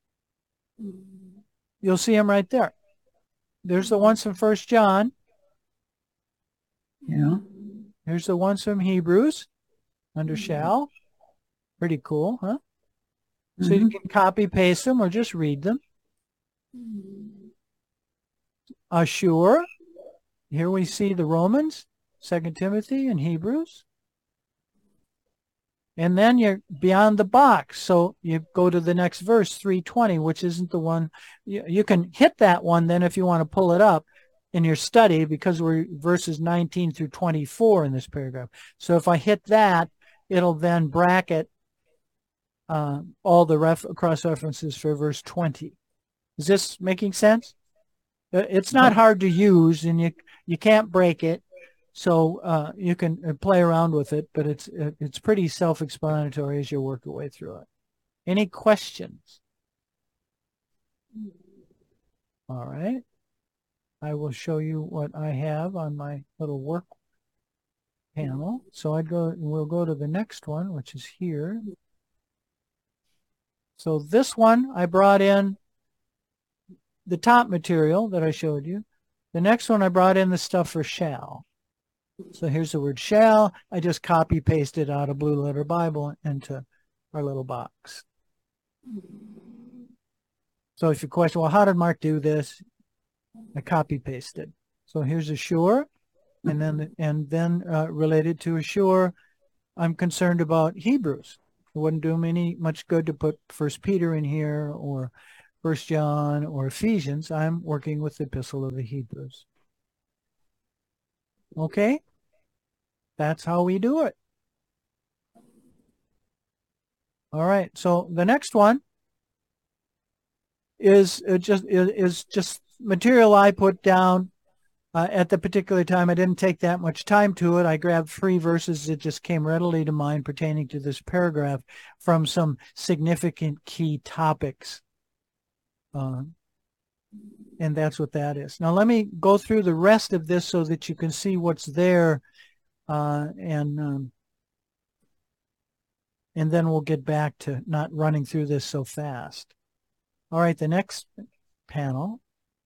You'll see them right there. There's the ones from First John. Yeah. Here's the ones from Hebrews under shall. Pretty cool, huh? So mm-hmm. You can copy, paste them, or just read them. Assure. Here we see the Romans, Second Timothy, and Hebrews. And then you're beyond the box. So you go to the next verse, three twenty, which isn't the one. You, you can hit that one then if you want to pull it up in your study, because we're verses nineteen through twenty-four in this paragraph. So if I hit that, it'll then bracket uh, all the ref cross-references for verse twenty. Is this making sense? It's not hard to use, and you, you can't break it. So uh, you can play around with it, but it's it's pretty self-explanatory as you work your way through it. Any questions? All right. I will show you what I have on my little work panel. So I'd go, we'll go to the next one, which is here. So this one, I brought in the top material that I showed you. The next one, I brought in the stuff for shall. So here's the word shall. I just copy pasted out of Blue Letter Bible into our little box. So if you question, well, how did Mark do this? I copy pasted. So here's Assure, and then and then uh, related to Assure, I'm concerned about Hebrews. It wouldn't do me any much good to put First Peter in here or First John or Ephesians. I'm working with the Epistle of the Hebrews. Okay, that's how we do it. All right. So the next one is uh, just is, is just material I put down uh, at the particular time. I didn't take that much time to it. I grabbed three verses that just came readily to mind pertaining to this paragraph from some significant key topics. Uh, and that's what that is. Now let me go through the rest of this so that you can see what's there, uh, and um, and then we'll get back to not running through this so fast. All right, the next panel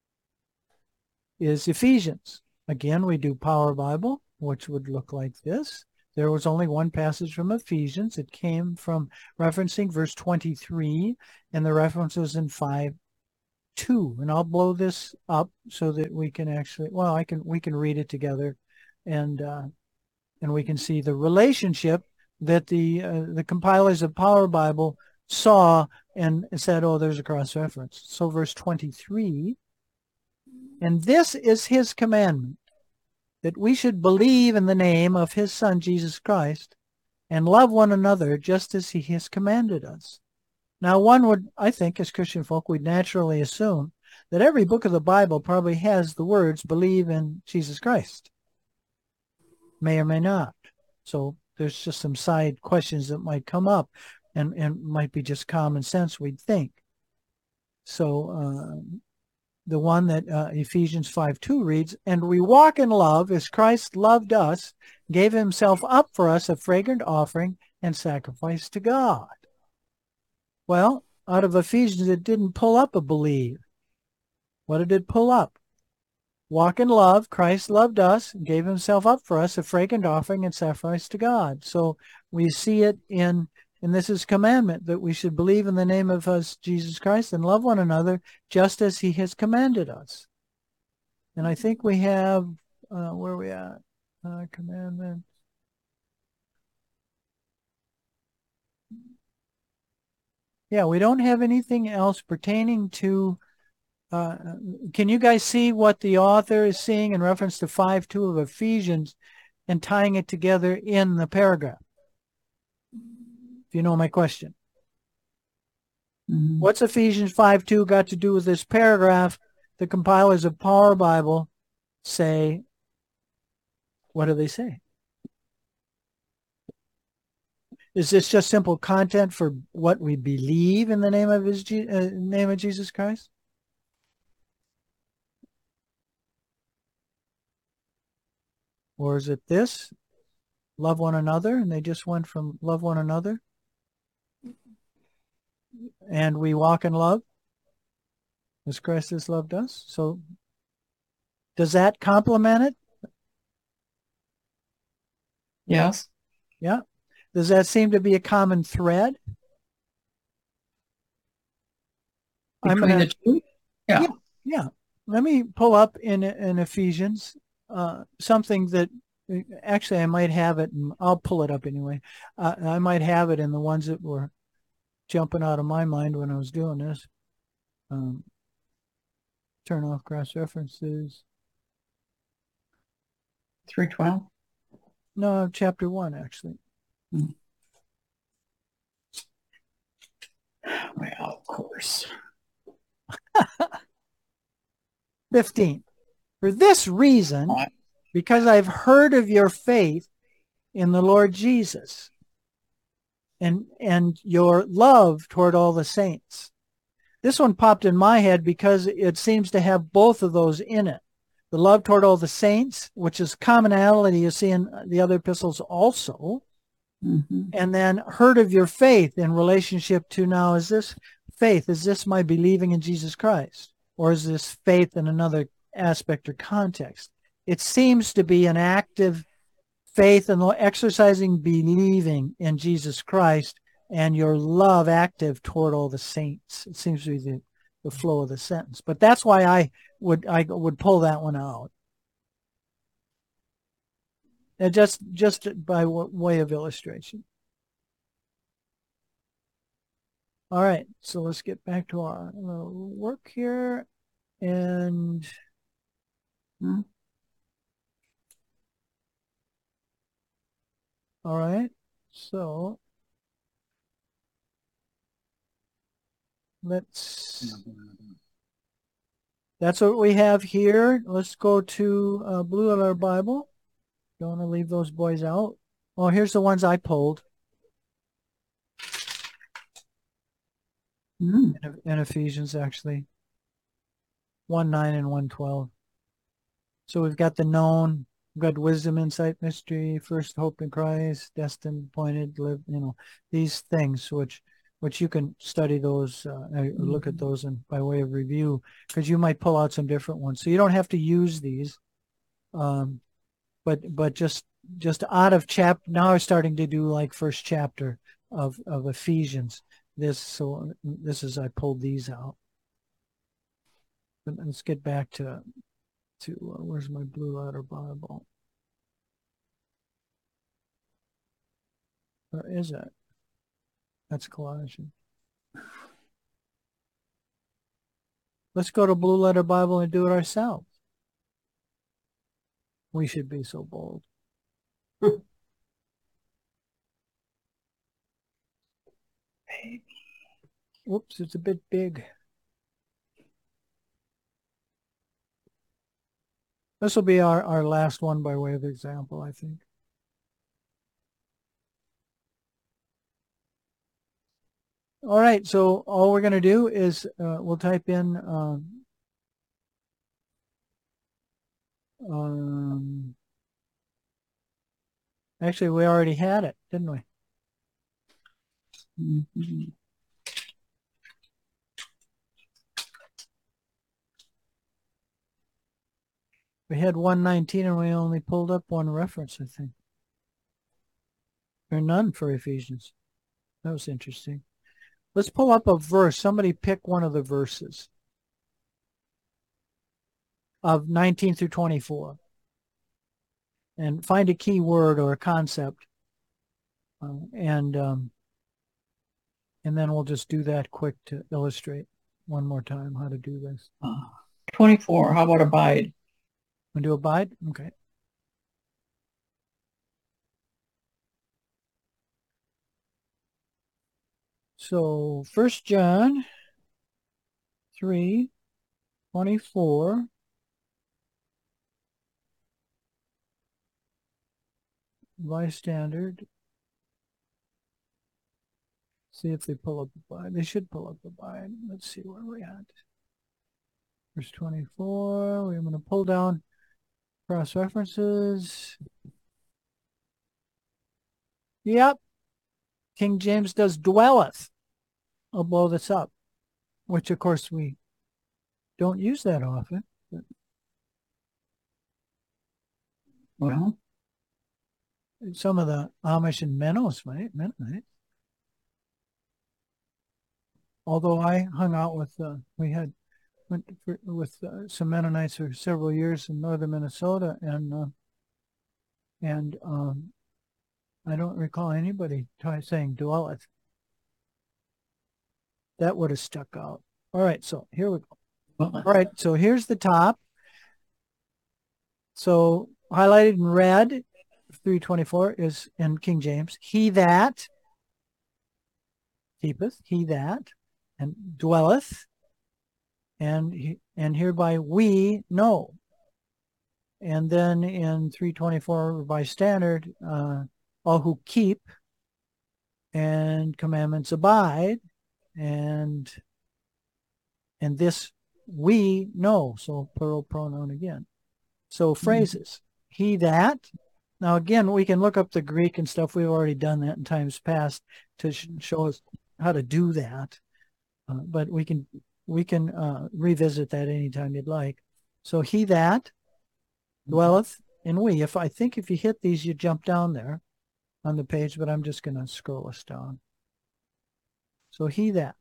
is Ephesians. Again, we do Power Bible, which would look like this. There was only one passage from Ephesians. It came from referencing verse twenty-three, and the reference was in five two. And I'll blow this up so that we can actually, well, I can we can read it together, and uh, and we can see the relationship that the uh, the compilers of Power Bible saw and said, oh, there's a cross-reference. So verse twenty-three, and this is his commandment, that we should believe in the name of his Son, Jesus Christ, and love one another just as he has commanded us. Now, one would, I think, as Christian folk, we'd naturally assume that every book of the Bible probably has the words, believe in Jesus Christ. May or may not. So there's just some side questions that might come up, and, and might be just common sense, we'd think. So uh, the one that uh, Ephesians five two reads, and we walk in love as Christ loved us, gave himself up for us, a fragrant offering and sacrifice to God. Well, out of Ephesians, it didn't pull up a believe. What did it pull up? Walk in love, Christ loved us, and gave himself up for us, a fragrant offering and sacrifice to God. So we see it in, and this is commandment, that we should believe in the name of us, Jesus Christ, and love one another just as he has commanded us. And I think we have, uh, where are we at? Uh, commandment. Yeah, we don't have anything else pertaining to, uh, can you guys see what the author is seeing in reference to five two of Ephesians and tying it together in the paragraph? If you know my question. Mm-hmm. What's Ephesians five two got to do with this paragraph? The compilers of Power Bible say, what do they say? Is this just simple content for what we believe in the name of his uh, name of Jesus Christ? Or is it this? Love one another, and they just went from love one another, and we walk in love as Christ has loved us. So does that complement it? Yes. Yeah. Does that seem to be a common thread? Between I'm gonna, the two? Yeah. yeah. Yeah. Let me pull up in, in Ephesians uh, something that actually I might have it, and I'll pull it up anyway. Uh, I might have it in the ones that were jumping out of my mind when I was doing this. Um, turn off cross references. three twelve? No, chapter one, actually. Hmm. Well, of course. fifteen. For this reason, because I've heard of your faith in the Lord Jesus and, and your love toward all the saints. This one popped in my head because it seems to have both of those in it. The love toward all the saints, which is commonality you see in the other epistles also. Mm-hmm. And then heard of your faith in relationship to, now, is this faith? Is this my believing in Jesus Christ? Or is this faith in another aspect or context? It seems to be an active faith and exercising believing in Jesus Christ and your love active toward all the saints. It seems to be the, the flow of the sentence. But that's why I would I would pull that one out. And just just by w- way of illustration. All right, so let's get back to our little work here. And Hmm. all right, so let's, that's what we have here. Let's go to uh, Blue Letter Bible. Don't want to leave those boys out. Oh, here's the ones I pulled. Mm. In, in Ephesians, actually. one nine and one twelve. So we've got the known, we've got wisdom, insight, mystery, first hope in Christ, destined, appointed, live, you know, these things which which you can study those, uh, or look at those and by way of review, because you might pull out some different ones. So you don't have to use these. Um, but but just just out of chap now we're starting to do like first chapter of, of Ephesians. This so this is I pulled these out. But let's get back to to uh, where's my Blue Letter Bible? Where is it? That's Colossians. Let's go to Blue Letter Bible and do it ourselves. We should be so bold. Whoops, it's a bit big. This will be our, our last one by way of example, I think. All right, so all we're going to do is uh, we'll type in um, um, actually, we already had it, didn't we? Mm-hmm. We had one nineteen and we only pulled up one reference, I think. Or none for Ephesians. That was interesting. Let's pull up a verse. Somebody pick one of the verses of nineteen through twenty-four. And find a key word or a concept. Uh, and um, and then we'll just do that quick to illustrate one more time how to do this. Uh, twenty-four, how about abide? Want to do abide? Okay. So First John three twenty-four. By standard. See if they pull up abide. They should pull up abide. Let's see where we're at. Verse twenty-four. We're going to pull down cross references. Yep. King James does dwelleth. I'll blow this up, which of course we don't use that often. But Well, some of the Amish and Mennonites might, Mennonites. Although I hung out with, uh, we had went for, with uh, some Mennonites for several years in northern Minnesota, and uh, and um, I don't recall anybody try saying dwelleth. That would have stuck out. All right, so here we go. well, All right, so here's the top. So highlighted in red, three twenty-four is in King James. He that keepeth, he that, and dwelleth, and he, and hereby we know. And then in three twenty-four by standard, uh, all who keep and commandments abide, and And this we know, so plural pronoun again. So phrases, mm-hmm. he, that. Now, again, we can look up the Greek and stuff. We've already done that in times past to sh- show us how to do that. Uh, but we can we can uh, revisit that anytime you'd like. So he that dwelleth in we. If I think if you hit these, you jump down there on the page, but I'm just going to scroll us down. So he that.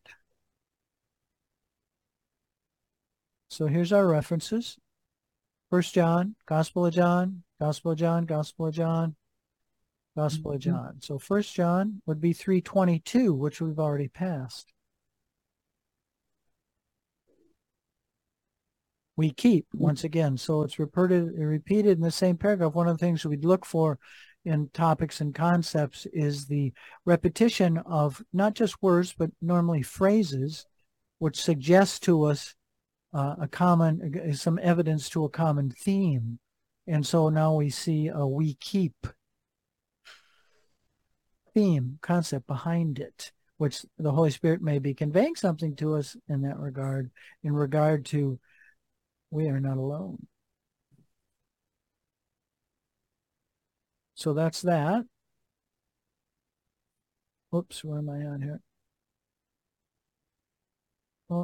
So here's our references. First John, Gospel of John, Gospel of John, Gospel of John, Gospel of John. So First John would be three twenty-two, which we've already passed. We keep, once again. So it's repeated, repeated in the same paragraph. One of the things we'd look for in topics and concepts is the repetition of not just words, but normally phrases, which suggest to us uh, a common, some evidence to a common theme. And so now we see a we keep theme, concept behind it, which the Holy Spirit may be conveying something to us in that regard, in regard to we are not alone. So that's that. Oops, where am I on here? Oh,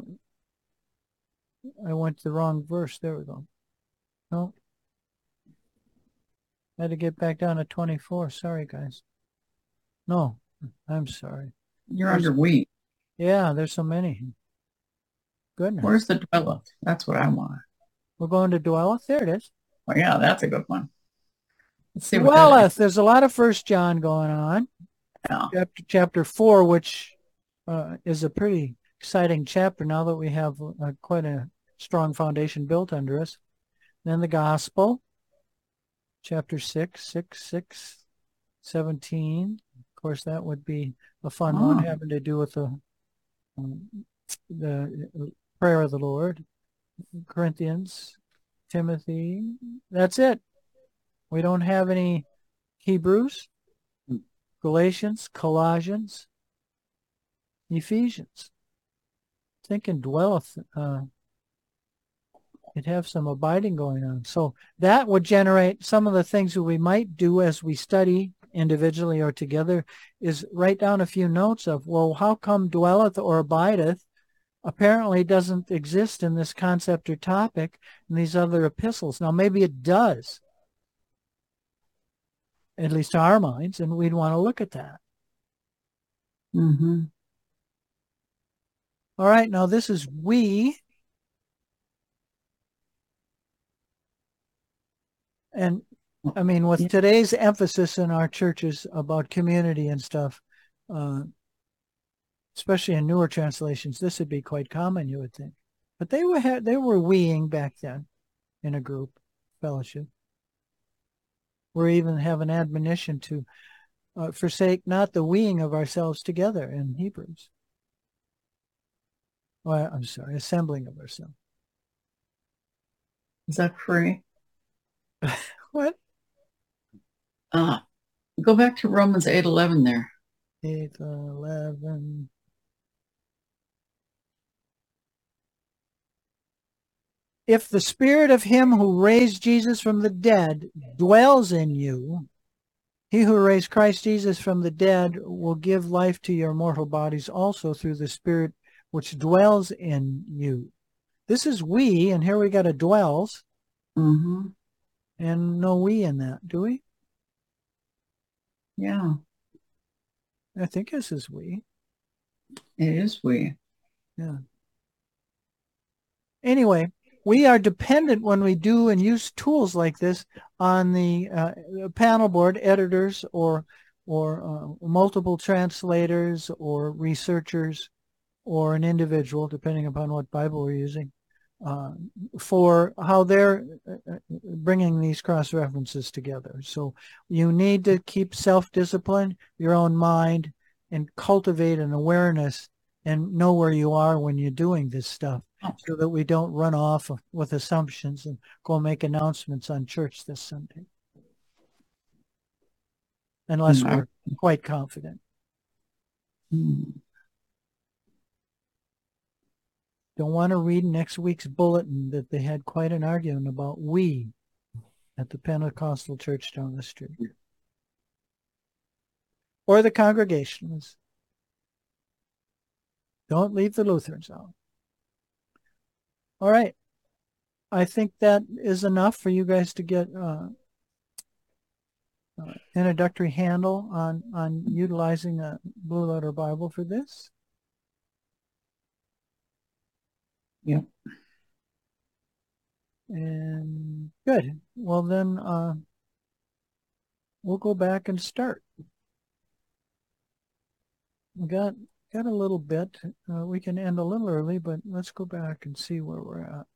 I went to the wrong verse. There we go. No. I had to get back down to twenty-four. Sorry, guys. No, I'm sorry. You're there's, under we. Yeah, there's so many. Goodness. Where's the dwelleth? That's what I want. We're going to dwelleth. There it is. Oh, yeah, that's a good one. Let's see dwelleth. There's a lot of First John going on. Yeah. Chapter, chapter four, which uh, is a pretty exciting chapter now that we have uh, quite a strong foundation built under us. Then the Gospel, chapter six, six, six, seventeen. Of course, that would be a fun oh. one having to do with the um, the prayer of the Lord. Corinthians, Timothy, that's it. We don't have any Hebrews, Galatians, Colossians, Ephesians. Thinking dwelleth, uh, it'd have some abiding going on. So that would generate some of the things that we might do as we study individually or together is write down a few notes of, well, how come dwelleth or abideth apparently doesn't exist in this concept or topic in these other epistles. Now, maybe it does, at least to our minds, and we'd want to look at that. Mm-hmm. All right, now this is we. And, I mean, with today's emphasis in our churches about community and stuff, uh, especially in newer translations, this would be quite common, you would think. But they were ha- they were weeing back then in a group fellowship. We even have an admonition to uh, forsake not the weeing of ourselves together in Hebrews. Well, I'm sorry, assembling of ourselves. Is that free? What? Uh, go back to Romans eight eleven there. eight eleven. If the spirit of him who raised Jesus from the dead dwells in you, he who raised Christ Jesus from the dead will give life to your mortal bodies also through the spirit which dwells in you. This is we, and here we got a dwells. Mm-hmm. And no we in that, do we? Yeah. I think this is we. It is we. Yeah. Anyway, we are dependent when we do and use tools like this on the uh, panel board editors or or uh, multiple translators or researchers or an individual, depending upon what Bible we're using, uh, for how they're bringing these cross-references together. So you need to keep self-discipline, your own mind, and cultivate an awareness and know where you are when you're doing this stuff, so that we don't run off with assumptions and go make announcements on church this Sunday. Unless mm-hmm. we're quite confident. Mm. Don't want to read next week's bulletin that they had quite an argument about we at the Pentecostal church down the street. Or the Congregationalists. Don't leave the Lutherans out. All right. I think that is enough for you guys to get uh, uh, introductory handle on, on utilizing a Blue Letter Bible for this. Yeah. And good. Well, then uh, we'll go back and start. We got got a little bit. Uh, we can end a little early, but let's go back and see where we're at.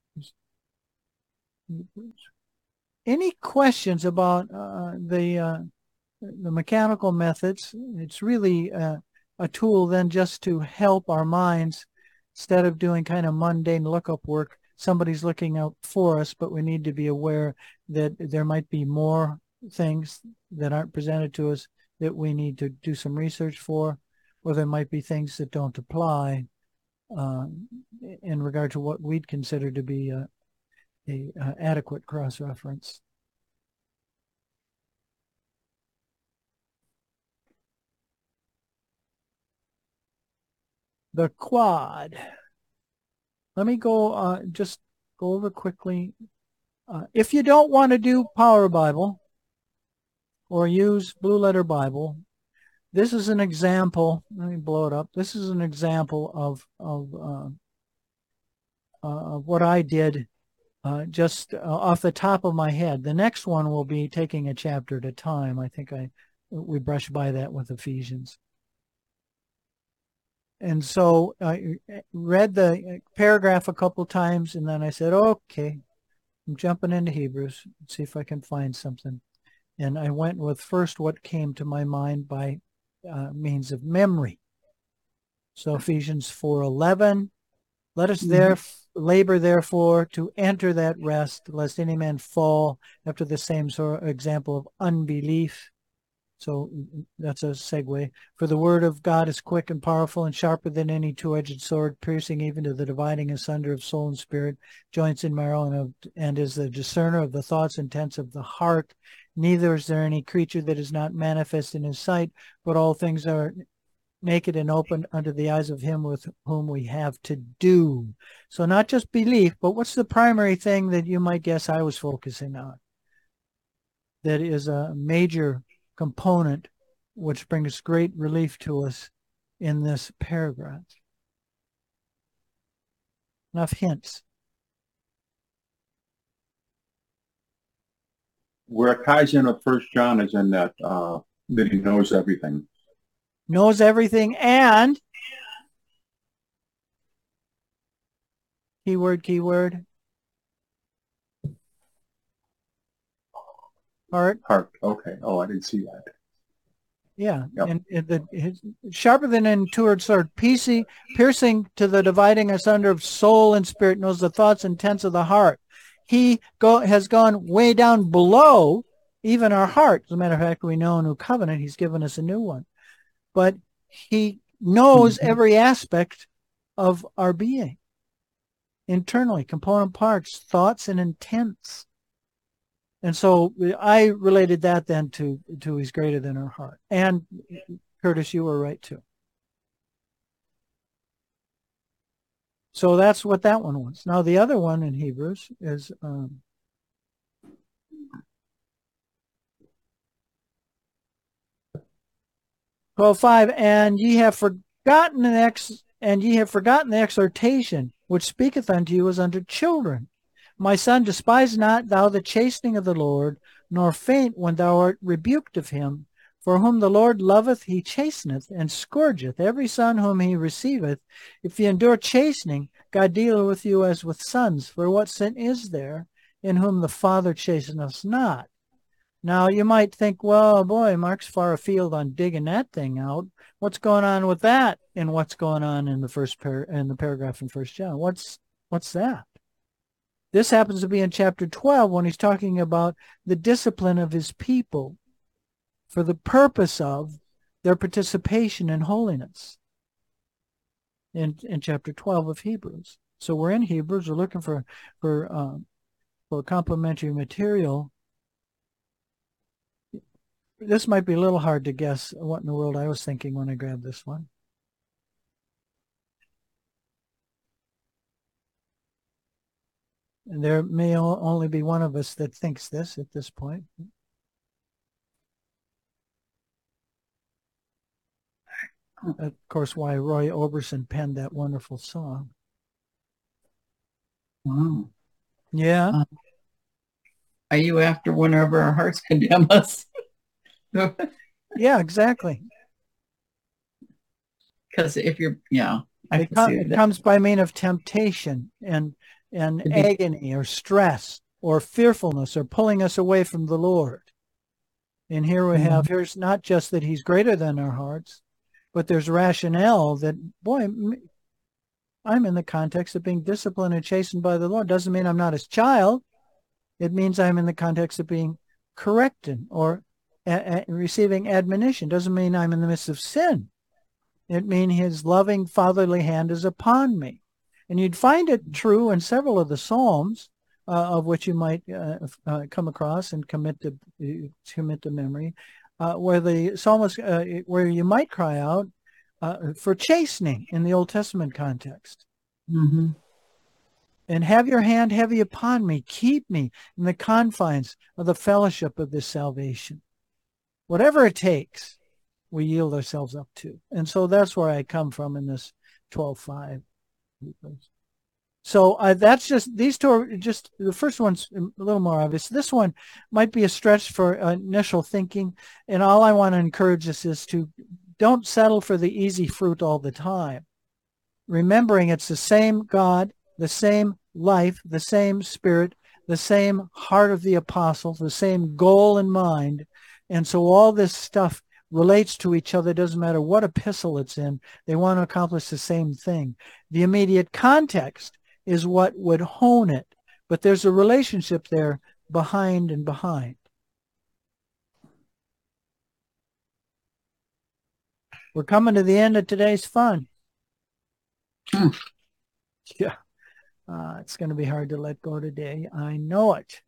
Any questions about uh, the uh, the mechanical methods? It's really uh, a tool then just to help our minds instead of doing kind of mundane lookup work. Somebody's looking out for us, but we need to be aware that there might be more things that aren't presented to us that we need to do some research for, or there might be things that don't apply uh, in regard to what we'd consider to be a, a, a adequate cross-reference. The quad. Let me go uh, just go over quickly. Uh, if you don't want to do Power Bible or use Blue Letter Bible, this is an example. Let me blow it up. This is an example of of, uh, uh, of what I did uh, just uh, off the top of my head. The next one will be taking a chapter at a time. I think I we brushed by that with Ephesians. And so I read the paragraph a couple times, and then I said, okay, I'm jumping into Hebrews. Let's see if I can find something. And I went with first what came to my mind by uh, means of memory. So Ephesians four eleven, let us there labor therefore to enter that rest, lest any man fall after the same sort of example of unbelief. So that's a segue. For the word of God is quick and powerful and sharper than any two-edged sword, piercing even to the dividing asunder of soul and spirit, joints and marrow, and, of, and is the discerner of the thoughts and intents of the heart. Neither is there any creature that is not manifest in his sight, but all things are naked and open unto the eyes of him with whom we have to do. So not just belief, but what's the primary thing that you might guess I was focusing on? That is a major component which brings great relief to us in this paragraph. Enough hints. Where it ties in with First John is in that uh, that he knows everything. Knows everything and keyword, keyword. Heart. Heart. Okay. Oh, I didn't see that. Yeah, Yep. and, and the his, sharper than an two-edged sword, piercing, piercing to the dividing asunder of soul and spirit, knows the thoughts and intents of the heart. He go has gone way down below even our heart. As a matter of fact, we know a new covenant. He's given us a new one, but he knows Mm-hmm. every aspect of our being, internally, component parts, thoughts, and intents. And so I related that then to, to he's greater than our heart. And Curtis, you were right too. So that's what that one was. Now the other one in Hebrews is um, twelve five, and ye have forgotten the ex and ye have forgotten the exhortation which speaketh unto you as unto children. My son, despise not thou the chastening of the Lord, nor faint when thou art rebuked of him. For whom the Lord loveth, he chasteneth, and scourgeth every son whom he receiveth. If ye endure chastening, God dealeth with you as with sons. For what sin is there in whom the Father chasteneth not? Now, you might think, well, boy, Mark's far afield on digging that thing out. What's going on with that? And what's going on in the first par in the paragraph in First John? What's what's that? This happens to be in chapter twelve when he's talking about the discipline of his people for the purpose of their participation in holiness. in, in chapter twelve of Hebrews. So we're in Hebrews. We're looking for, for, um, for complementary material. This might be a little hard to guess what in the world I was thinking when I grabbed this one. And there may only be one of us that thinks this at this point. Of course, why Roy Orbison penned that wonderful song. Wow. Yeah. Uh, are you after whenever our hearts condemn us? Yeah, exactly. Because if you're, yeah, I it, can com see it that. comes by mean of temptation and and be, agony or stress or fearfulness or pulling us away from the Lord. And here we mm-hmm. have, here's not just that he's greater than our hearts, but there's rationale that, boy, I'm in the context of being disciplined and chastened by the Lord. Doesn't mean I'm not his child. It means I'm in the context of being corrected or a a receiving admonition. Doesn't mean I'm in the midst of sin. It means his loving fatherly hand is upon me. And you'd find it true in several of the Psalms, uh, of which you might uh, uh, come across and commit to, uh, commit to memory, uh, where the psalmist, uh, where you might cry out uh, for chastening in the Old Testament context. Mm-hmm. And have your hand heavy upon me. Keep me in the confines of the fellowship of this salvation. Whatever it takes, we yield ourselves up to. And so that's where I come from in this twelve five. So uh, that's just, these two are just, the first one's a little more obvious. This one might be a stretch for uh, initial thinking. And all I want to encourage us is to don't settle for the easy fruit all the time. Remembering it's the same God, the same life, the same spirit, the same heart of the apostles, the same goal in mind. And so all this stuff relates to each other. It doesn't matter what epistle it's in. They want to accomplish the same thing. The immediate context is what would hone it. But there's a relationship there behind and behind. We're coming to the end of today's fun. Hmm. Yeah. Uh, it's going to be hard to let go today. I know it.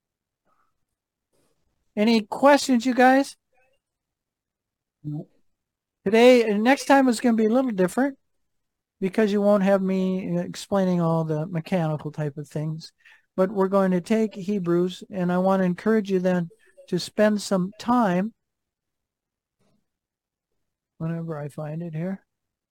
Any questions, you guys? Nope. Today, next time is going to be a little different because you won't have me explaining all the mechanical type of things. But we're going to take Hebrews, and I want to encourage you then to spend some time, whenever I find it here.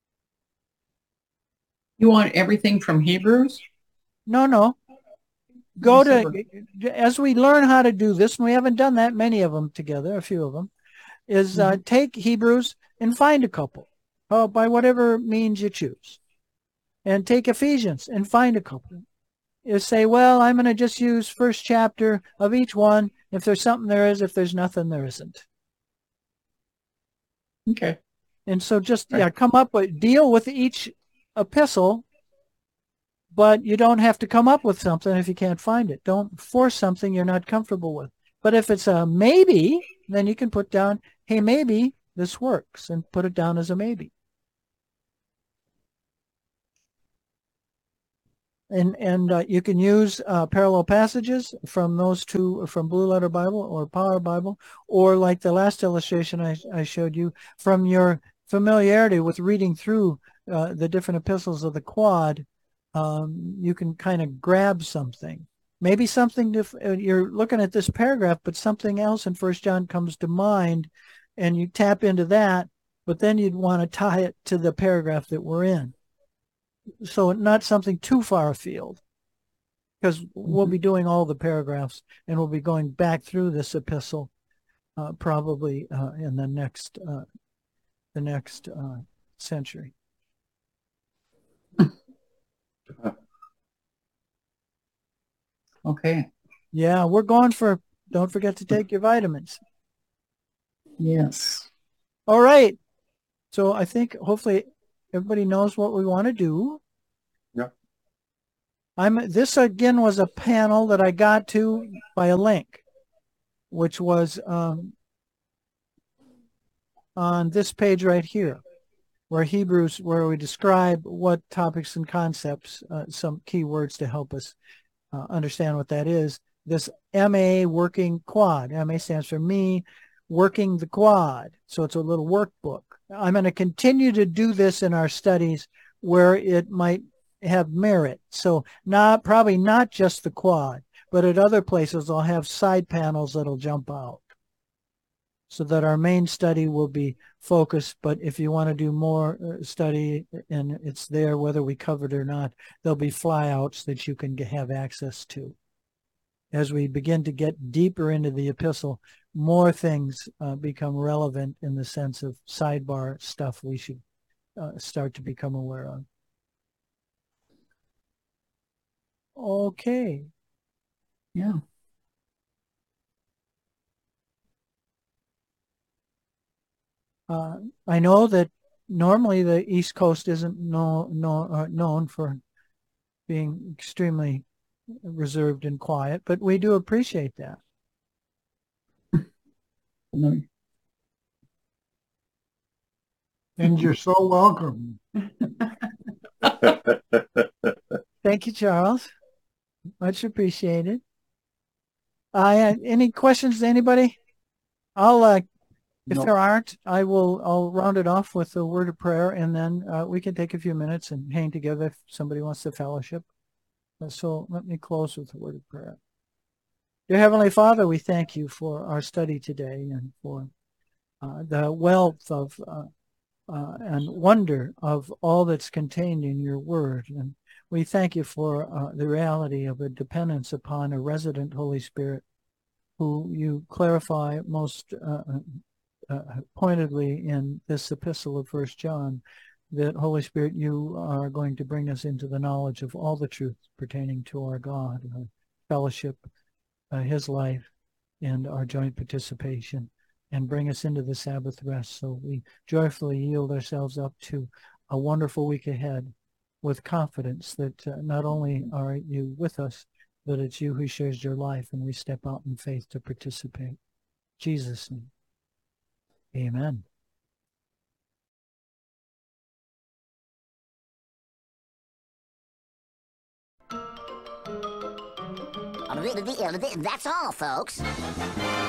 You want everything from Hebrews? No, no. Go to, as we learn how to do this, and we haven't done that many of them together, a few of them, is uh, mm-hmm. take Hebrews and find a couple uh, by whatever means you choose. And take Ephesians and find a couple. You say, well, I'm going to just use first chapter of each one. If there's something, there is. If there's nothing, there isn't. Okay. And so just, yeah, come up with, deal with each epistle, but you don't have to come up with something if you can't find it. Don't force something you're not comfortable with. But if it's a maybe, then you can put down, hey, maybe this works, and put it down as a maybe. And and uh, you can use uh, parallel passages from those two, from Blue Letter Bible or Power Bible, or like the last illustration I, I showed you, from your familiarity with reading through uh, the different epistles of the quad, um, you can kind of grab something. Maybe something, to, uh, you're looking at this paragraph, but something else in First John comes to mind, and you tap into that, but then you'd want to tie it to the paragraph that we're in. So not something too far afield, because we'll be doing all the paragraphs, and we'll be going back through this epistle uh, probably uh, in the next uh, the next uh, century. Okay. Yeah, we're going for, don't forget to take your vitamins. Yes. All right. So I think hopefully everybody knows what we want to do. Yeah. I'm, this again was a panel that I got to by a link, which was um, on this page right here. where Hebrews, where we describe what topics and concepts, uh, some key words to help us uh, understand what that is. This M A working quad. M A stands for me, working the quad. So it's a little workbook. I'm going to continue to do this in our studies where it might have merit. So not probably not just the quad, but at other places I'll have side panels that'll jump out so that our main study will be focused. But if you want to do more study, and it's there whether we cover it or not, there'll be flyouts that you can have access to. As we begin to get deeper into the epistle, more things uh, become relevant in the sense of sidebar stuff we should uh, start to become aware of. Okay. Yeah. Uh, I know that normally the East Coast isn't know, know, uh, known for being extremely reserved and quiet, but we do appreciate that. No. And you're so welcome. Thank you, Charles. Much appreciated. Uh, any questions to anybody? I'll, uh, if No. there aren't, I will, I'll round it off with a word of prayer, and then uh, we can take a few minutes and hang together if somebody wants to fellowship. So let me close with a word of prayer. Dear Heavenly Father, we thank you for our study today and for uh, the wealth of uh, uh, and wonder of all that's contained in your word. And we thank you for uh, the reality of a dependence upon a resident Holy Spirit who you clarify most uh, uh, pointedly in this epistle of First John, that Holy Spirit, you are going to bring us into the knowledge of all the truth pertaining to our God, our fellowship, uh, his life, and our joint participation, and bring us into the Sabbath rest. So we joyfully yield ourselves up to a wonderful week ahead with confidence that uh, not only are you with us, but it's you who shares your life, and we step out in faith to participate. In Jesus' name, amen. That's all, folks.